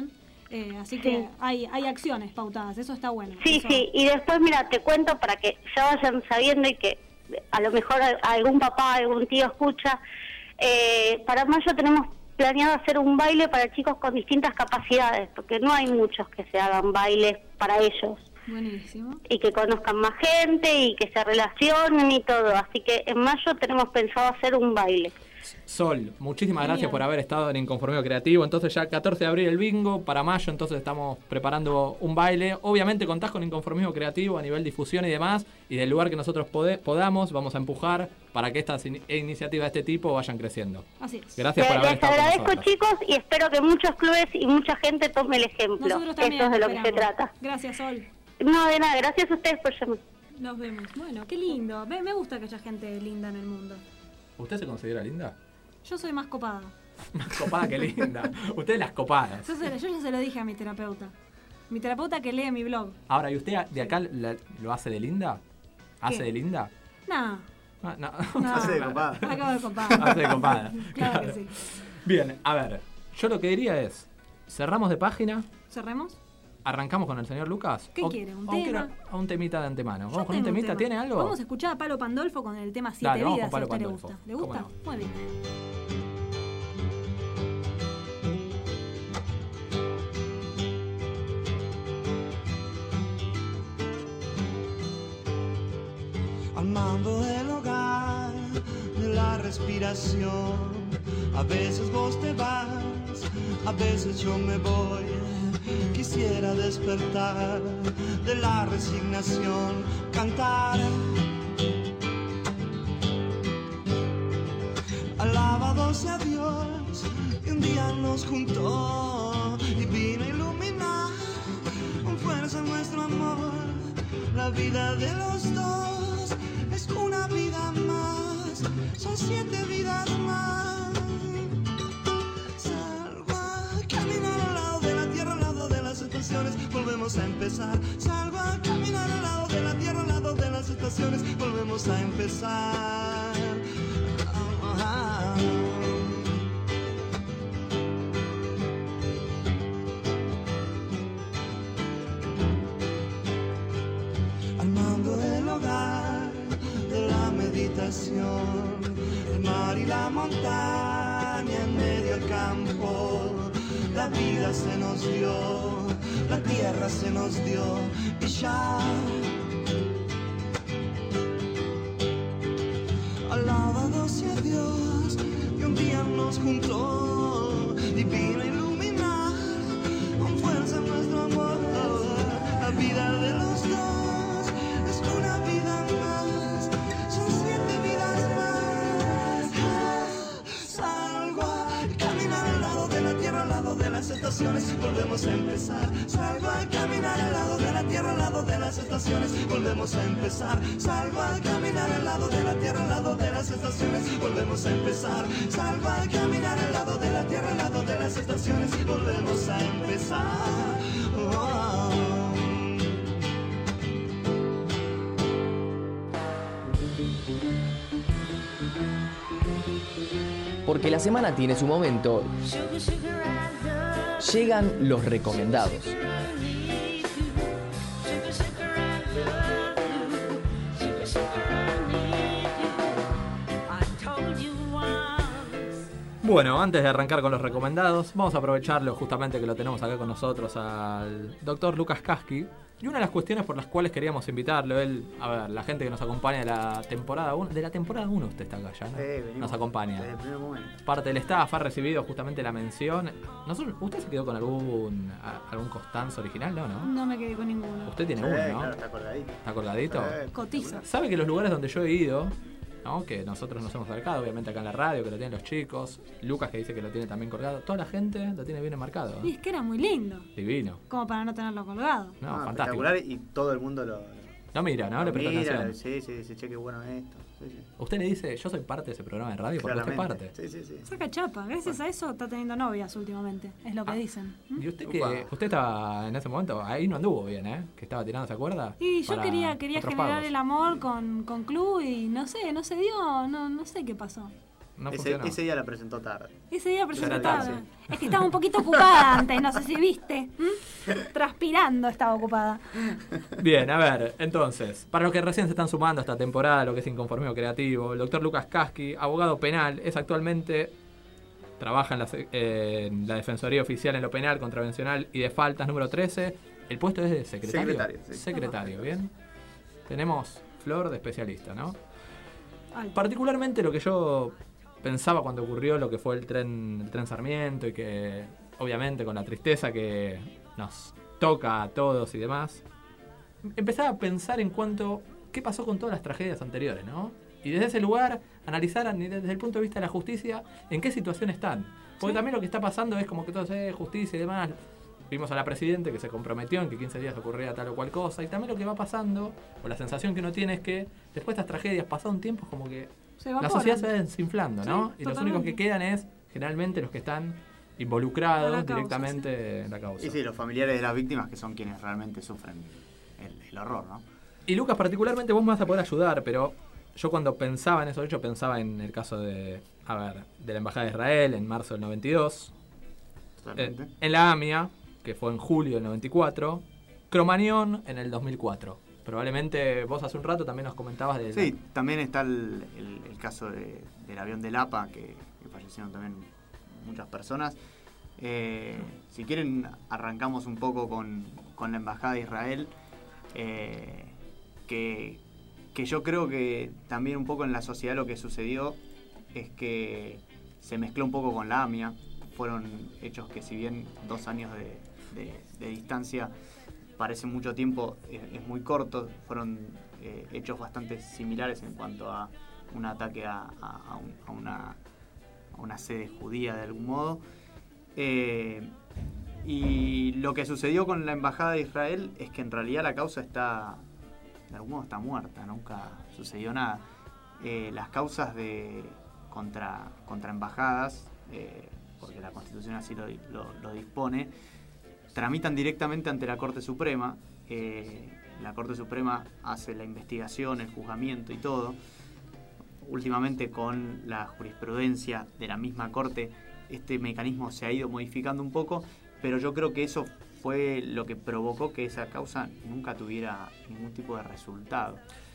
Eh, así Sí. que hay, hay acciones pautadas, eso está bueno. Sí, Eso- sí, y después, mira, te cuento para que ya vayan sabiendo y que a lo mejor a- algún papá, algún tío escucha. Eh, para mayo tenemos planeado hacer un baile para chicos con distintas capacidades, porque no hay muchos que se hagan bailes para ellos. Buenísimo. Y que conozcan más gente y que se relacionen y todo. Así que en mayo tenemos pensado hacer un baile. Sol, muchísimas Genial. gracias por haber estado en Inconformismo Creativo. Entonces ya catorce de abril el bingo, para mayo entonces estamos preparando un baile. Obviamente contás con Inconformismo Creativo a nivel difusión y demás, y del lugar que nosotros pode- podamos, vamos a empujar para que estas in- iniciativas de este tipo vayan creciendo. Así es. Gracias por Les, haber les estado con agradezco, nosotros. chicos, y espero que muchos clubes y mucha gente tome el ejemplo. Nosotros también Eso es de lo que se esperamos. trata. Gracias, Sol. No, de nada, gracias a ustedes por llamar. Nos vemos. Bueno, qué lindo. Me, me gusta que haya gente linda en el mundo. ¿Usted se considera linda? Yo soy más copada. Más copada que linda. Usted es las copadas. Yo, se- yo ya se lo dije a mi terapeuta. Mi terapeuta que lee mi blog. Ahora, ¿y usted de acá la- lo hace de linda? ¿Hace ¿Qué? de linda? No, Ah, no. no. Hace de copada. Acabo de copada. Hace de copada. Claro que sí. Bien, a ver, yo lo que diría es, cerramos de página, ¿Cerremos? arrancamos con el señor Lucas. ¿Qué O- quiere? ¿Un o tema? quiero a un temita de antemano. Yo Vamos con un tengo temita, tema. ¿tiene algo? Vamos a escuchar a Palo Pandolfo con el tema Siete Dale, vamos Vidas. con si a Palo usted le Pandolfo. gusta. ¿Le ¿Cómo gusta? no? Muy bien. Al mando del hogar, de la respiración. A veces vos te vas, a veces yo me voy. Quisiera despertar de la resignación, cantar. Alabado sea Dios, que un día nos juntó y vino a iluminar con fuerza nuestro amor. La vida de los dos es una vida más, son siete vidas más. Salgo a caminar al lado de la tierra, al lado de las estaciones, volvemos a empezar. Salgo a caminar al lado de la tierra, al lado de las estaciones, volvemos a empezar. Ah, ah. Al mando del hogar, de la meditación, el mar y la montaña en medio del campo, la vida se nos dio, la tierra se nos dio y ya. Alabado sea Dios, que un día nos juntó y vino a iluminar con fuerza nuestro amor. La vida de los dos es una vida más, son siete vidas más. Salgo a caminar al lado de la tierra, al lado de las estaciones, volvemos a empezar. Salgo a caminar al lado de la tierra, al lado de las estaciones, volvemos a empezar. Salgo a caminar al lado de la tierra, al lado de las estaciones, volvemos a empezar. Salgo a caminar al lado de la tierra, al lado de las estaciones, volvemos a empezar. Oh. Porque la semana tiene su momento, llegan los recomendados. Bueno, antes de arrancar con los recomendados, vamos a aprovecharlo justamente que lo tenemos acá con nosotros al doctor Lucas Kasky. Y una de las cuestiones por las cuales queríamos invitarlo, él, a ver, la gente que nos acompaña de la temporada uno, de la temporada uno usted está acá ya, ¿no? Sí, venimos nos acompaña. desde el primer momento. Parte del staff ha recibido justamente la mención. Nosotros, ¿usted se quedó con algún a- algún Constanzo original? No, ¿no? No me quedé con ninguno. Usted tiene Sí, uno, ¿no? claro, está colgadito. ¿Está colgadito? Sí. Cotiza. ¿Sabe que los lugares donde yo he ido, ¿no? Que nosotros nos hemos acercado, obviamente acá en la radio, que lo tienen los chicos, Lucas que dice que lo tiene también colgado, toda la gente lo tiene bien enmarcado. Y es que era muy lindo. Divino. Como para no tenerlo colgado. No, Ah, fantástico. espectacular y todo el mundo lo, lo, No mira, ¿no? Le lo presta mira, atención. sí, sí, dice, che, qué bueno esto. Sí, sí. Usted le dice, yo soy parte de ese programa de radio porque usted es Claramente. parte. Sí, sí, sí. Saca chapa. Gracias a eso está teniendo novias últimamente. Es lo que Ah. dicen. ¿Mm? Y usted que Upa. usted estaba en ese momento, ahí no anduvo bien, ¿eh? Que estaba tirando, ¿se acuerda? Y yo Para quería quería otros generar pagos. el amor con, con Club y no sé, no se dio, no, no sé qué pasó. no ese, funcionó. ese día la presentó tarde. Ese día presenté Era tarde, tarde. Es que estaba un poquito ocupada antes, no sé si viste. ¿Mm? Transpirando estaba ocupada. Bien, a ver, entonces, para los que recién se están sumando a esta temporada, lo que es inconformismo creativo, el doctor Lucas Kasky, abogado penal, es actualmente, trabaja en la, eh, en la Defensoría Oficial en lo Penal, Contravencional y de Faltas número trece. El puesto es de secretario. Secretario, sí. Secretario, bien. Tenemos Flor de especialista, ¿no? Ay. Particularmente lo que yo pensaba cuando ocurrió lo que fue el tren, el tren Sarmiento y que obviamente con la tristeza que nos toca a todos y demás, empezaba a pensar en cuanto qué pasó con todas las tragedias anteriores, ¿no? Y desde ese lugar analizar desde el punto de vista de la justicia en qué situación están. Porque Sí. también lo que está pasando es como que todo es justicia y demás. Vimos a la Presidente que se comprometió en que quince días ocurría tal o cual cosa. Y también lo que va pasando, o la sensación que uno tiene es que después de estas tragedias, pasado un tiempo, es como que Se la evaporan. sociedad se va desinflando, ¿no? Sí, y los totalmente. únicos que quedan es generalmente los que están involucrados A la causa, directamente en la causa. Y sí, los familiares de las víctimas que son quienes realmente sufren el, el horror, ¿no? Y Lucas, particularmente vos me vas a poder ayudar, pero yo cuando pensaba en eso, yo pensaba en el caso de, a ver, de la Embajada de Israel en marzo del noventa y dos, Totalmente. eh, en la AMIA, que fue en julio del noventa y cuatro, Cromañón en el dos mil cuatro. Probablemente vos hace un rato también nos comentabas de... Sí, también está el, el- el caso de- del avión del APA, que, que fallecieron también muchas personas. Eh, si quieren, arrancamos un poco con, con la Embajada de Israel, eh, que, que yo creo que también un poco en la sociedad lo que sucedió es que se mezcló un poco con la AMIA. Fueron hechos que, si bien dos años de, de- de distancia parece mucho tiempo, es, es muy corto, fueron eh, hechos bastante similares en cuanto a un ataque a, a- a un- a una, a una sede judía de algún modo. Eh, y lo que sucedió con la Embajada de Israel es que en realidad la causa está, de algún modo está muerta, nunca sucedió nada. Eh, las causas de contra, contra embajadas, eh, porque la Constitución así lo, lo- lo dispone, tramitan directamente ante la Corte Suprema. Eh, la Corte Suprema hace la investigación, el juzgamiento y todo. Últimamente, con la jurisprudencia de la misma Corte, este mecanismo se ha ido modificando un poco, pero yo creo que eso fue lo que provocó que esa causa nunca tuviera ningún tipo de resultado.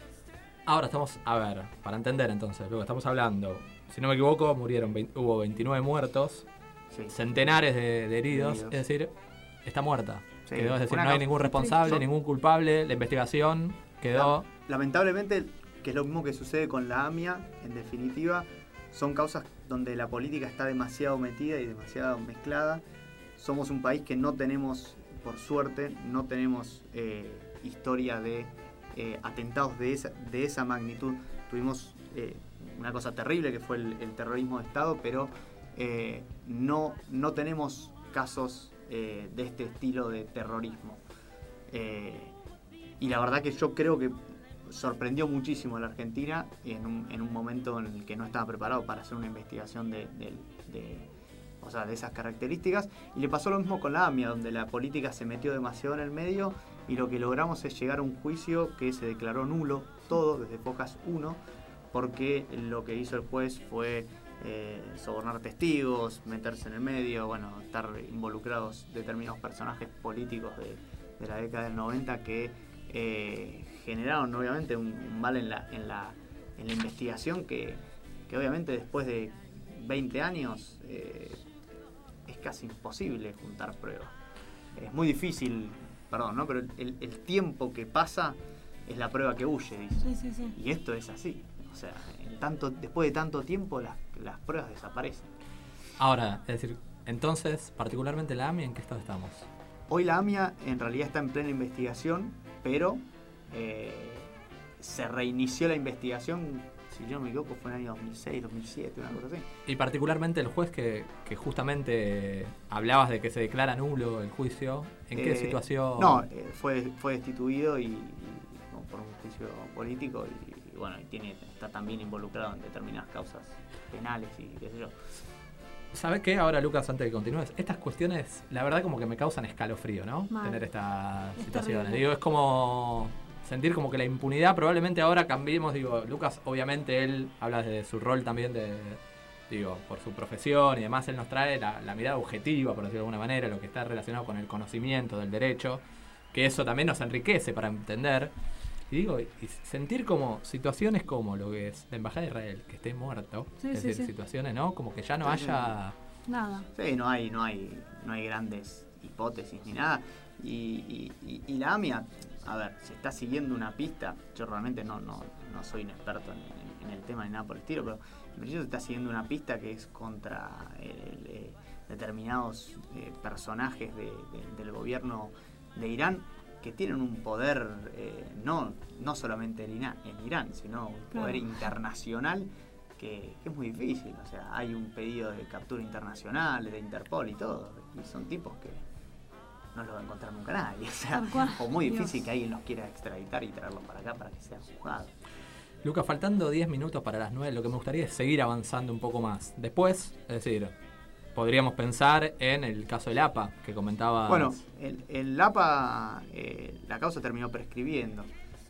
Ahora estamos, a ver, para entender entonces, luego estamos hablando, si no me equivoco, murieron, veinte hubo veintinueve muertos, Sí. centenares de, de heridos, Heridos. es decir, está muerta. Sí, Quedó, es decir, una no hay causa- ningún responsable, Son- ningún culpable, la investigación quedó... Lamentablemente, que es lo mismo que sucede con la AMIA, en definitiva, son causas donde la política está demasiado metida y demasiado mezclada. Somos un país que no tenemos, por suerte, no tenemos eh, historia de eh, atentados de esa, de esa magnitud. Tuvimos eh, una cosa terrible que fue el, el terrorismo de Estado, pero eh, no, no tenemos casos eh, de este estilo de terrorismo. Eh, y la verdad que yo creo que sorprendió muchísimo a la Argentina en un, en un momento en el que no estaba preparado para hacer una investigación de, de, de, o sea, de esas características. Y le pasó lo mismo con la AMIA, donde la política se metió demasiado en el medio y lo que logramos es llegar a un juicio que se declaró nulo todo, desde Focas uno, porque lo que hizo el juez fue eh, sobornar testigos, meterse en el medio, bueno, estar involucrados determinados personajes políticos de, de la década del noventa que eh, generaron obviamente un, un mal en la, en la, en la investigación que, que obviamente después de veinte años eh, es casi imposible juntar pruebas. Es muy difícil, perdón, ¿no? Pero el, el tiempo que pasa es la prueba que huye, dice. Sí, sí, sí. Y esto es así. O sea, en tanto, después de tanto tiempo las, las pruebas desaparecen. Ahora, es decir, entonces, particularmente la AMIA, ¿en qué estado estamos? Hoy la AMIA en realidad está en plena investigación, pero eh, se reinició la investigación, si yo no me equivoco, fue en el año dos mil seis, dos mil siete, una cosa así. Y particularmente el juez que, que justamente hablabas de que se declara nulo el juicio, ¿en qué Eh, situación? No, eh, fue, fue destituido y, y como por un juicio político y, y bueno, y tiene, está también involucrado en determinadas causas penales y qué sé yo. ¿Sabes qué? Ahora, Lucas, antes de que continúes, estas cuestiones, la verdad, como que me causan escalofrío, ¿no? Mal. Tener estas Es situaciones. terrible. Digo, es como sentir como que la impunidad, probablemente ahora cambiemos. Digo, Lucas, obviamente, él habla de su rol también de, digo, por su profesión y demás, él nos trae la, la mirada objetiva, por decirlo de alguna manera, lo que está relacionado con el conocimiento del derecho, que eso también nos enriquece para entender. Y digo, y sentir como situaciones como lo que es la Embajada de Israel, que esté muerto, Sí, es sí, decir, sí. situaciones, ¿no? Como que ya no Sí, haya... Nada. Sí, no hay, no hay, no hay grandes hipótesis ni nada. Y, y, y, y la AMIA, a ver, se está siguiendo una pista. Yo realmente no, no, no soy un experto en, en, en el tema ni nada por el estilo, pero en principio se está siguiendo una pista que es contra el, el, eh, determinados eh, personajes de, de, del gobierno de Irán, que tienen un poder eh, no, no solamente en Irán, en Irán, sino un poder Claro. internacional que, que es muy difícil. O sea, hay un pedido de captura internacional, de Interpol y todo, y son tipos que no los va a encontrar nunca nadie. O sea, Tal cual. o muy difícil Dios. que alguien los quiera extraditar y traerlos para acá para que sean juzgados. Lucas, faltando diez minutos para las nueve, lo que me gustaría es seguir avanzando un poco más. Después, es decir, podríamos pensar en el caso del A P A, que comentabas. Bueno, el, el A P A, eh, la causa terminó prescribiendo.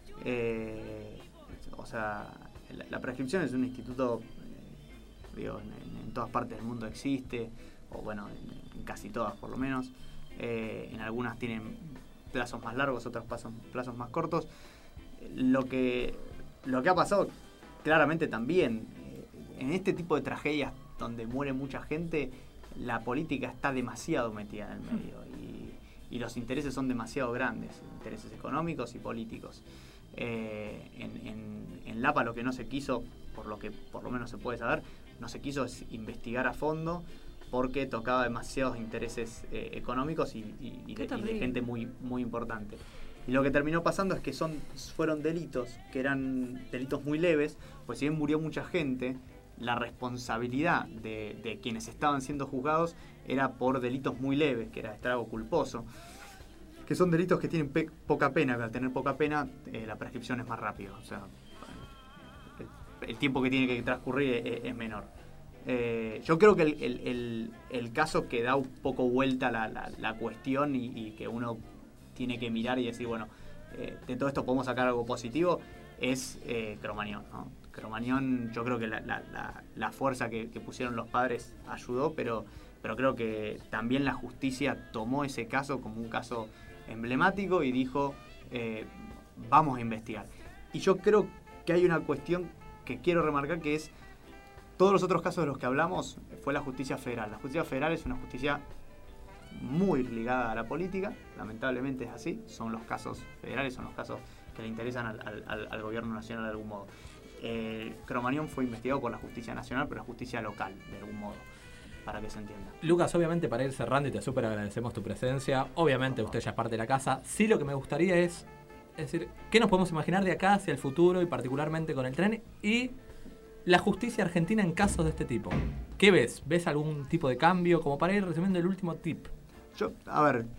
Eh, o sea, la, la prescripción es un instituto, eh, digo, en, en todas partes del mundo existe, o bueno, en, en casi todas por lo menos. Eh, en algunas tienen plazos más largos, otros plazos, plazos más cortos. Lo que, lo que ha pasado claramente también, eh, en este tipo de tragedias donde muere mucha gente, la política está demasiado metida en el medio y, y los intereses son demasiado grandes, intereses económicos y políticos. Eh, en, en, en L A P A lo que no se quiso, por lo que por lo menos se puede saber, no se quiso es investigar a fondo porque tocaba demasiados intereses eh, económicos y, y, y, de, y de gente muy, muy importante. Y lo que terminó pasando es que son, fueron delitos que eran delitos muy leves, pues si bien murió mucha gente, la responsabilidad de, de quienes estaban siendo juzgados era por delitos muy leves, que era estrago culposo, que son delitos que tienen pe poca pena, que al tener poca pena eh, la prescripción es más rápida, o sea, el, el tiempo que tiene que transcurrir es, es menor. Eh, yo creo que el, el, el, el caso que da un poco vuelta la, la, la cuestión y, y que uno tiene que mirar y decir, bueno, eh, de todo esto podemos sacar algo positivo, es eh, Cromañón, ¿no? Cromañón, yo creo que la, la, la, la fuerza que, que pusieron los padres ayudó, pero, pero creo que también la justicia tomó ese caso como un caso emblemático y dijo, eh, vamos a investigar. Y yo creo que hay una cuestión que quiero remarcar, que es, todos los otros casos de los que hablamos fue la justicia federal. La justicia federal es una justicia muy ligada a la política, lamentablemente es así, son los casos federales, son los casos que le interesan al, al, al gobierno nacional de algún modo. Eh, Cromañón fue investigado por la justicia nacional, pero la justicia local, de algún modo, para que se entienda. Lucas, obviamente para ir cerrando y te súper agradecemos tu presencia, obviamente usted ya es parte de la casa, sí lo que me gustaría es, es decir, ¿qué nos podemos imaginar de acá hacia el futuro y particularmente con el tren y la justicia argentina en casos de este tipo? ¿Qué ves? ¿Ves algún tipo de cambio? Como para ir resumiendo el último tip. Yo, a ver, eh,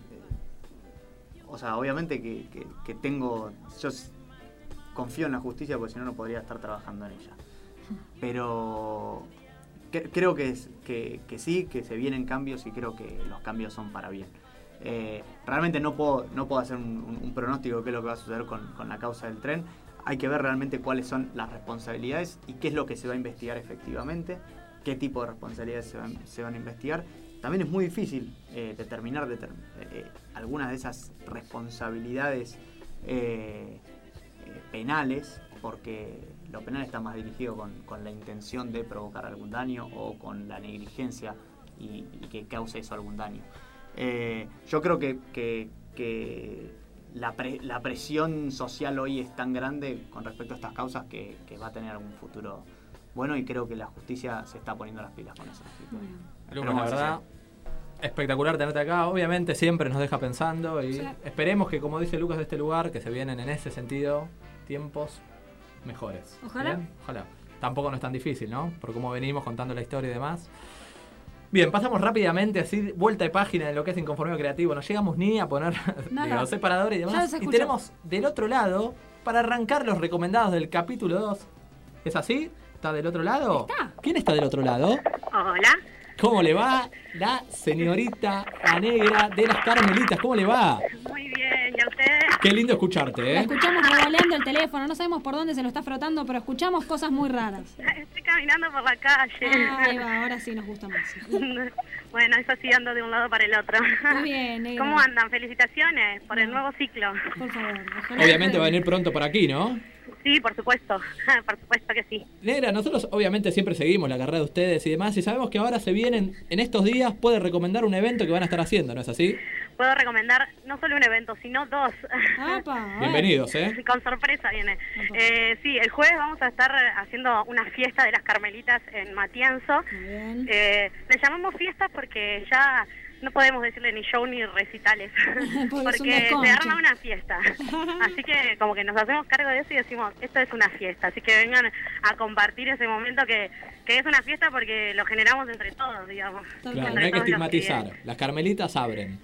o sea, obviamente que, que, que tengo, yo confío en la justicia porque si no, no podría estar trabajando en ella. Pero que, creo que, es, que, que sí, que se vienen cambios y creo que los cambios son para bien. Eh, realmente no puedo, no puedo hacer un, un, un pronóstico de qué es lo que va a suceder con, con la causa del tren. Hay que ver realmente cuáles son las responsabilidades y qué es lo que se va a investigar efectivamente, qué tipo de responsabilidades se van, se van a investigar. También es muy difícil eh, determinar determ eh, algunas de esas responsabilidades eh, eh, penales, porque lo penal está más dirigido con, con la intención de provocar algún daño o con la negligencia y, y que cause eso algún daño. Eh, yo creo que, que, que la, pre la presión social hoy es tan grande con respecto a estas causas que, que va a tener algún futuro bueno y creo que la justicia se está poniendo las pilas con eso. Lucas, la verdad, espectacular tenerte acá. Obviamente siempre nos deja pensando y sí. Esperemos que, como dice Lucas de este lugar, que se vienen en ese sentido tiempos mejores. Ojalá. ¿Bien? Ojalá. Tampoco no es tan difícil, ¿no? Por cómo venimos contando la historia y demás. Bien, pasamos rápidamente, así, vuelta de página en lo que es Inconformismo Creativo. No llegamos ni a poner digo, separadores y demás. Y tenemos del otro lado, para arrancar los recomendados del capítulo dos. ¿Es así? ¿Está del otro lado? ¿Está? ¿Quién está del otro lado? Hola. ¿Cómo le va la señorita la negra de las Carmelitas? ¿Cómo le va? Muy bien, ¿y a ustedes? Qué lindo escucharte, La ¿eh? escuchamos revoleando el teléfono, no sabemos por dónde se lo está frotando, pero escuchamos cosas muy raras. Estoy caminando por la calle. Ah, ahí va, ahora sí nos gusta más. Bueno, eso sí, ando de un lado para el otro. Muy bien, negra. ¿Cómo andan? Felicitaciones por el nuevo ciclo. Por favor. Obviamente va a venir pronto por aquí, ¿no? Sí, por supuesto, por supuesto que sí. Negra, nosotros obviamente siempre seguimos la carrera de ustedes y demás, y sabemos que ahora se vienen, en estos días, puede recomendar un evento que van a estar haciendo, ¿no es así? Puedo recomendar no solo un evento, sino dos. Apa, Bienvenidos, ¿eh? Con sorpresa viene. Eh, sí, el jueves vamos a estar haciendo una fiesta de las Carmelitas en Matienzo. Eh, le llamamos fiesta porque ya no podemos decirle ni show ni recitales, porque se arma una fiesta. Así que como que nos hacemos cargo de eso y decimos, esto es una fiesta. Así que vengan a compartir ese momento que, que es una fiesta porque lo generamos entre todos, digamos. Claro, no hay que estigmatizar. Las Carmelitas abren.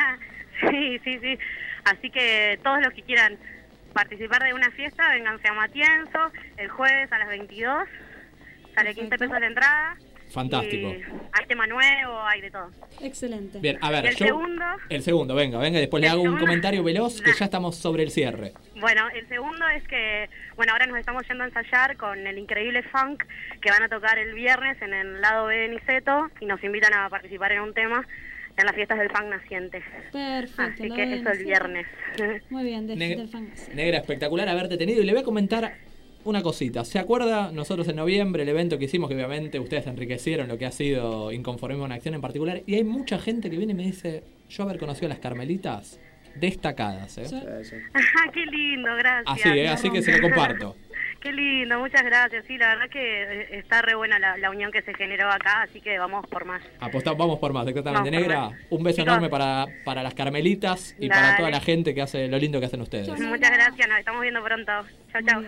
Sí, sí, sí. Así que todos los que quieran participar de una fiesta, vénganse a Matienzo el jueves a las veintidós. Sale quince pesos la entrada. Fantástico. Y hay tema nuevo, hay de todo. Excelente. Bien, a ver, ¿Y el yo... segundo? El segundo, venga, venga, y después le ¿El hago un segundo? comentario veloz que ya estamos sobre el cierre. Bueno, el segundo es que, bueno, ahora nos estamos yendo a ensayar con el Increíble Funk, que van a tocar el viernes en el lado B de Niceto y nos invitan a participar en un tema en las fiestas del funk naciente. Perfecto. Así lo que ven, eso el sí. viernes. Muy bien, de, Neg- del fan. Negra, espectacular haberte tenido, y le voy a comentar una cosita. ¿Se acuerda nosotros en noviembre el evento que hicimos, que obviamente ustedes enriquecieron lo que ha sido Inconformismo en Acción en particular? Y hay mucha gente que viene y me dice, yo haber conocido a las Carmelitas destacadas, ¿eh? Ah, qué lindo, gracias. Así, ¿eh? Así que se lo comparto. Qué lindo, muchas gracias. Sí, la verdad que eh, está re buena la, la unión que se generó acá, así que vamos por más. Apostamos, vamos por más, exactamente. Vamos por Negra, más. un beso Chicos. enorme para, para las Carmelitas y Dale. para toda la gente que hace lo lindo que hacen ustedes. Muchas gracias, nos estamos viendo pronto. Chao, chao.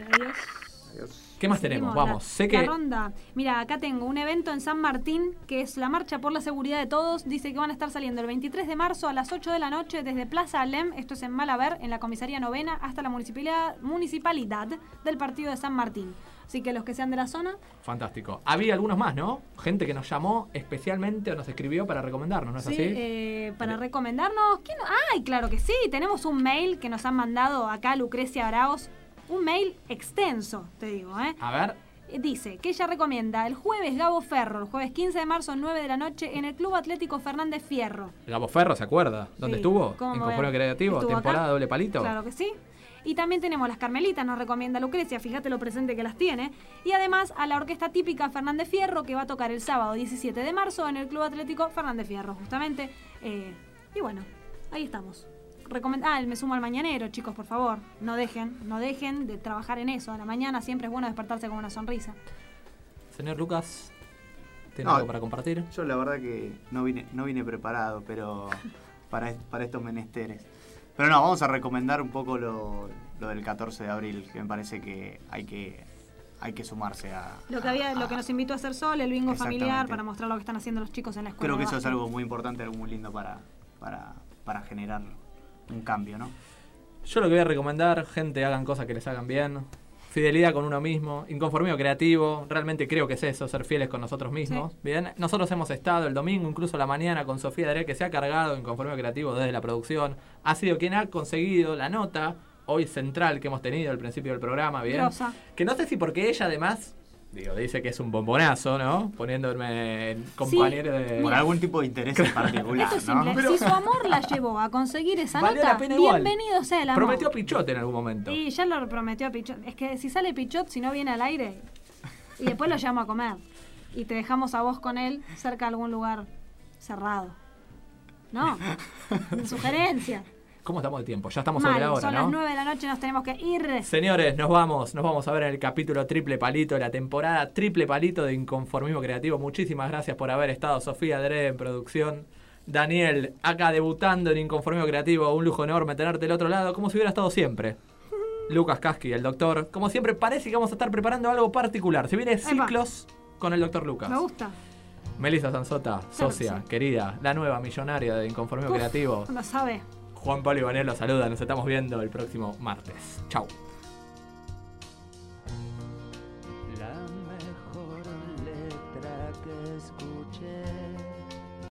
¿Qué más tenemos? Seguimos Vamos, la, sé la que... ronda. Mira, acá tengo un evento en San Martín, que es la Marcha por la Seguridad de Todos. Dice que van a estar saliendo el veintitrés de marzo a las ocho de la noche desde Plaza Alem, esto es en Malaber, en la comisaría novena, hasta la municipalidad, municipalidad del partido de San Martín. Así que los que sean de la zona... Fantástico. Había algunos más, ¿no? Gente que nos llamó especialmente o nos escribió para recomendarnos, ¿no es Sí, así? eh, para recomendarnos... ¿quién? ¡Ay, claro que sí! Tenemos un mail que nos han mandado acá Lucrecia Araos. Un mail extenso, te digo, ¿eh? A ver, Dice que ella recomienda el jueves Gabo Ferro, el jueves quince de marzo, nueve de la noche, en el Club Atlético Fernández Fierro. Gabo Ferro, ¿se acuerda? ¿Dónde Sí. estuvo? ¿Cómo En me voy a- Conforme Creativo, estuvo temporada acá? doble palito. Claro que sí. Y también tenemos las Carmelitas, nos recomienda Lucrecia, fíjate lo presente que las tiene. Y además a la orquesta típica Fernández Fierro, que va a tocar el sábado diecisiete de marzo en el Club Atlético Fernández Fierro, justamente. Eh, y bueno, ahí estamos. Recomend- ah, me sumo al mañanero, chicos, por favor. No dejen, no dejen de trabajar en eso. A la mañana siempre es bueno despertarse con una sonrisa. Señor Lucas, ¿tiene No, algo para compartir? Yo la verdad que no vine, no vine preparado, pero para, est- para estos menesteres. Pero no, vamos a recomendar un poco lo, lo del catorce de abril, que me parece que hay que, hay que sumarse a... Lo que había, lo que nos invitó a hacer Sol, el bingo familiar, Exactamente. para mostrar lo que están haciendo los chicos en la escuela. Creo que de eso es básquet. algo muy importante, algo muy lindo para, para, para generar un cambio, ¿no? Yo lo que voy a recomendar, gente, hagan cosas que les hagan bien. Fidelidad con uno mismo, inconformismo creativo, realmente creo que es eso, ser fieles con nosotros mismos. Sí. Bien, nosotros hemos estado el domingo, incluso a la mañana, con Sofía Daría, que se ha cargado inconformismo creativo desde la producción. Ha sido quien ha conseguido la nota hoy central que hemos tenido al principio del programa, bien. Grosa. Que no sé si porque ella además, digo, dice que es un bombonazo, ¿no? Poniéndome en compañero de... Por algún tipo de interés en particular, Esto es ¿no? simple. Si su amor la llevó a conseguir esa Valió nota, la pena igual. bienvenido sea el amor. Prometió Pichote en algún momento. Y ya lo prometió a Pichot. Es que si sale Pichot, si no viene al aire, y después lo llamo a comer. Y te dejamos a vos con él cerca de algún lugar cerrado. No, sugerencia. ¿Cómo estamos de tiempo? Ya estamos Mal, sobre la hora, son ¿no? las nueve de la noche, nos tenemos que ir. Señores, nos vamos, nos vamos a ver en el capítulo Triple Palito de la temporada Triple Palito de Inconformismo Creativo. Muchísimas gracias por haber estado. Sofía Dre en producción. Daniel, acá debutando en Inconformismo Creativo. Un lujo enorme tenerte del otro lado, como si hubiera estado siempre. Lucas Casqui, el doctor. Como siempre, parece que vamos a estar preparando algo particular. Se viene ciclos con el doctor Lucas. Me gusta. Melissa Sanzota, socia, que sí. querida, la nueva millonaria de Inconformismo Uf, Creativo. no sabe. Juan Pablo Ibanez los saluda. Nos estamos viendo el próximo martes. Chau.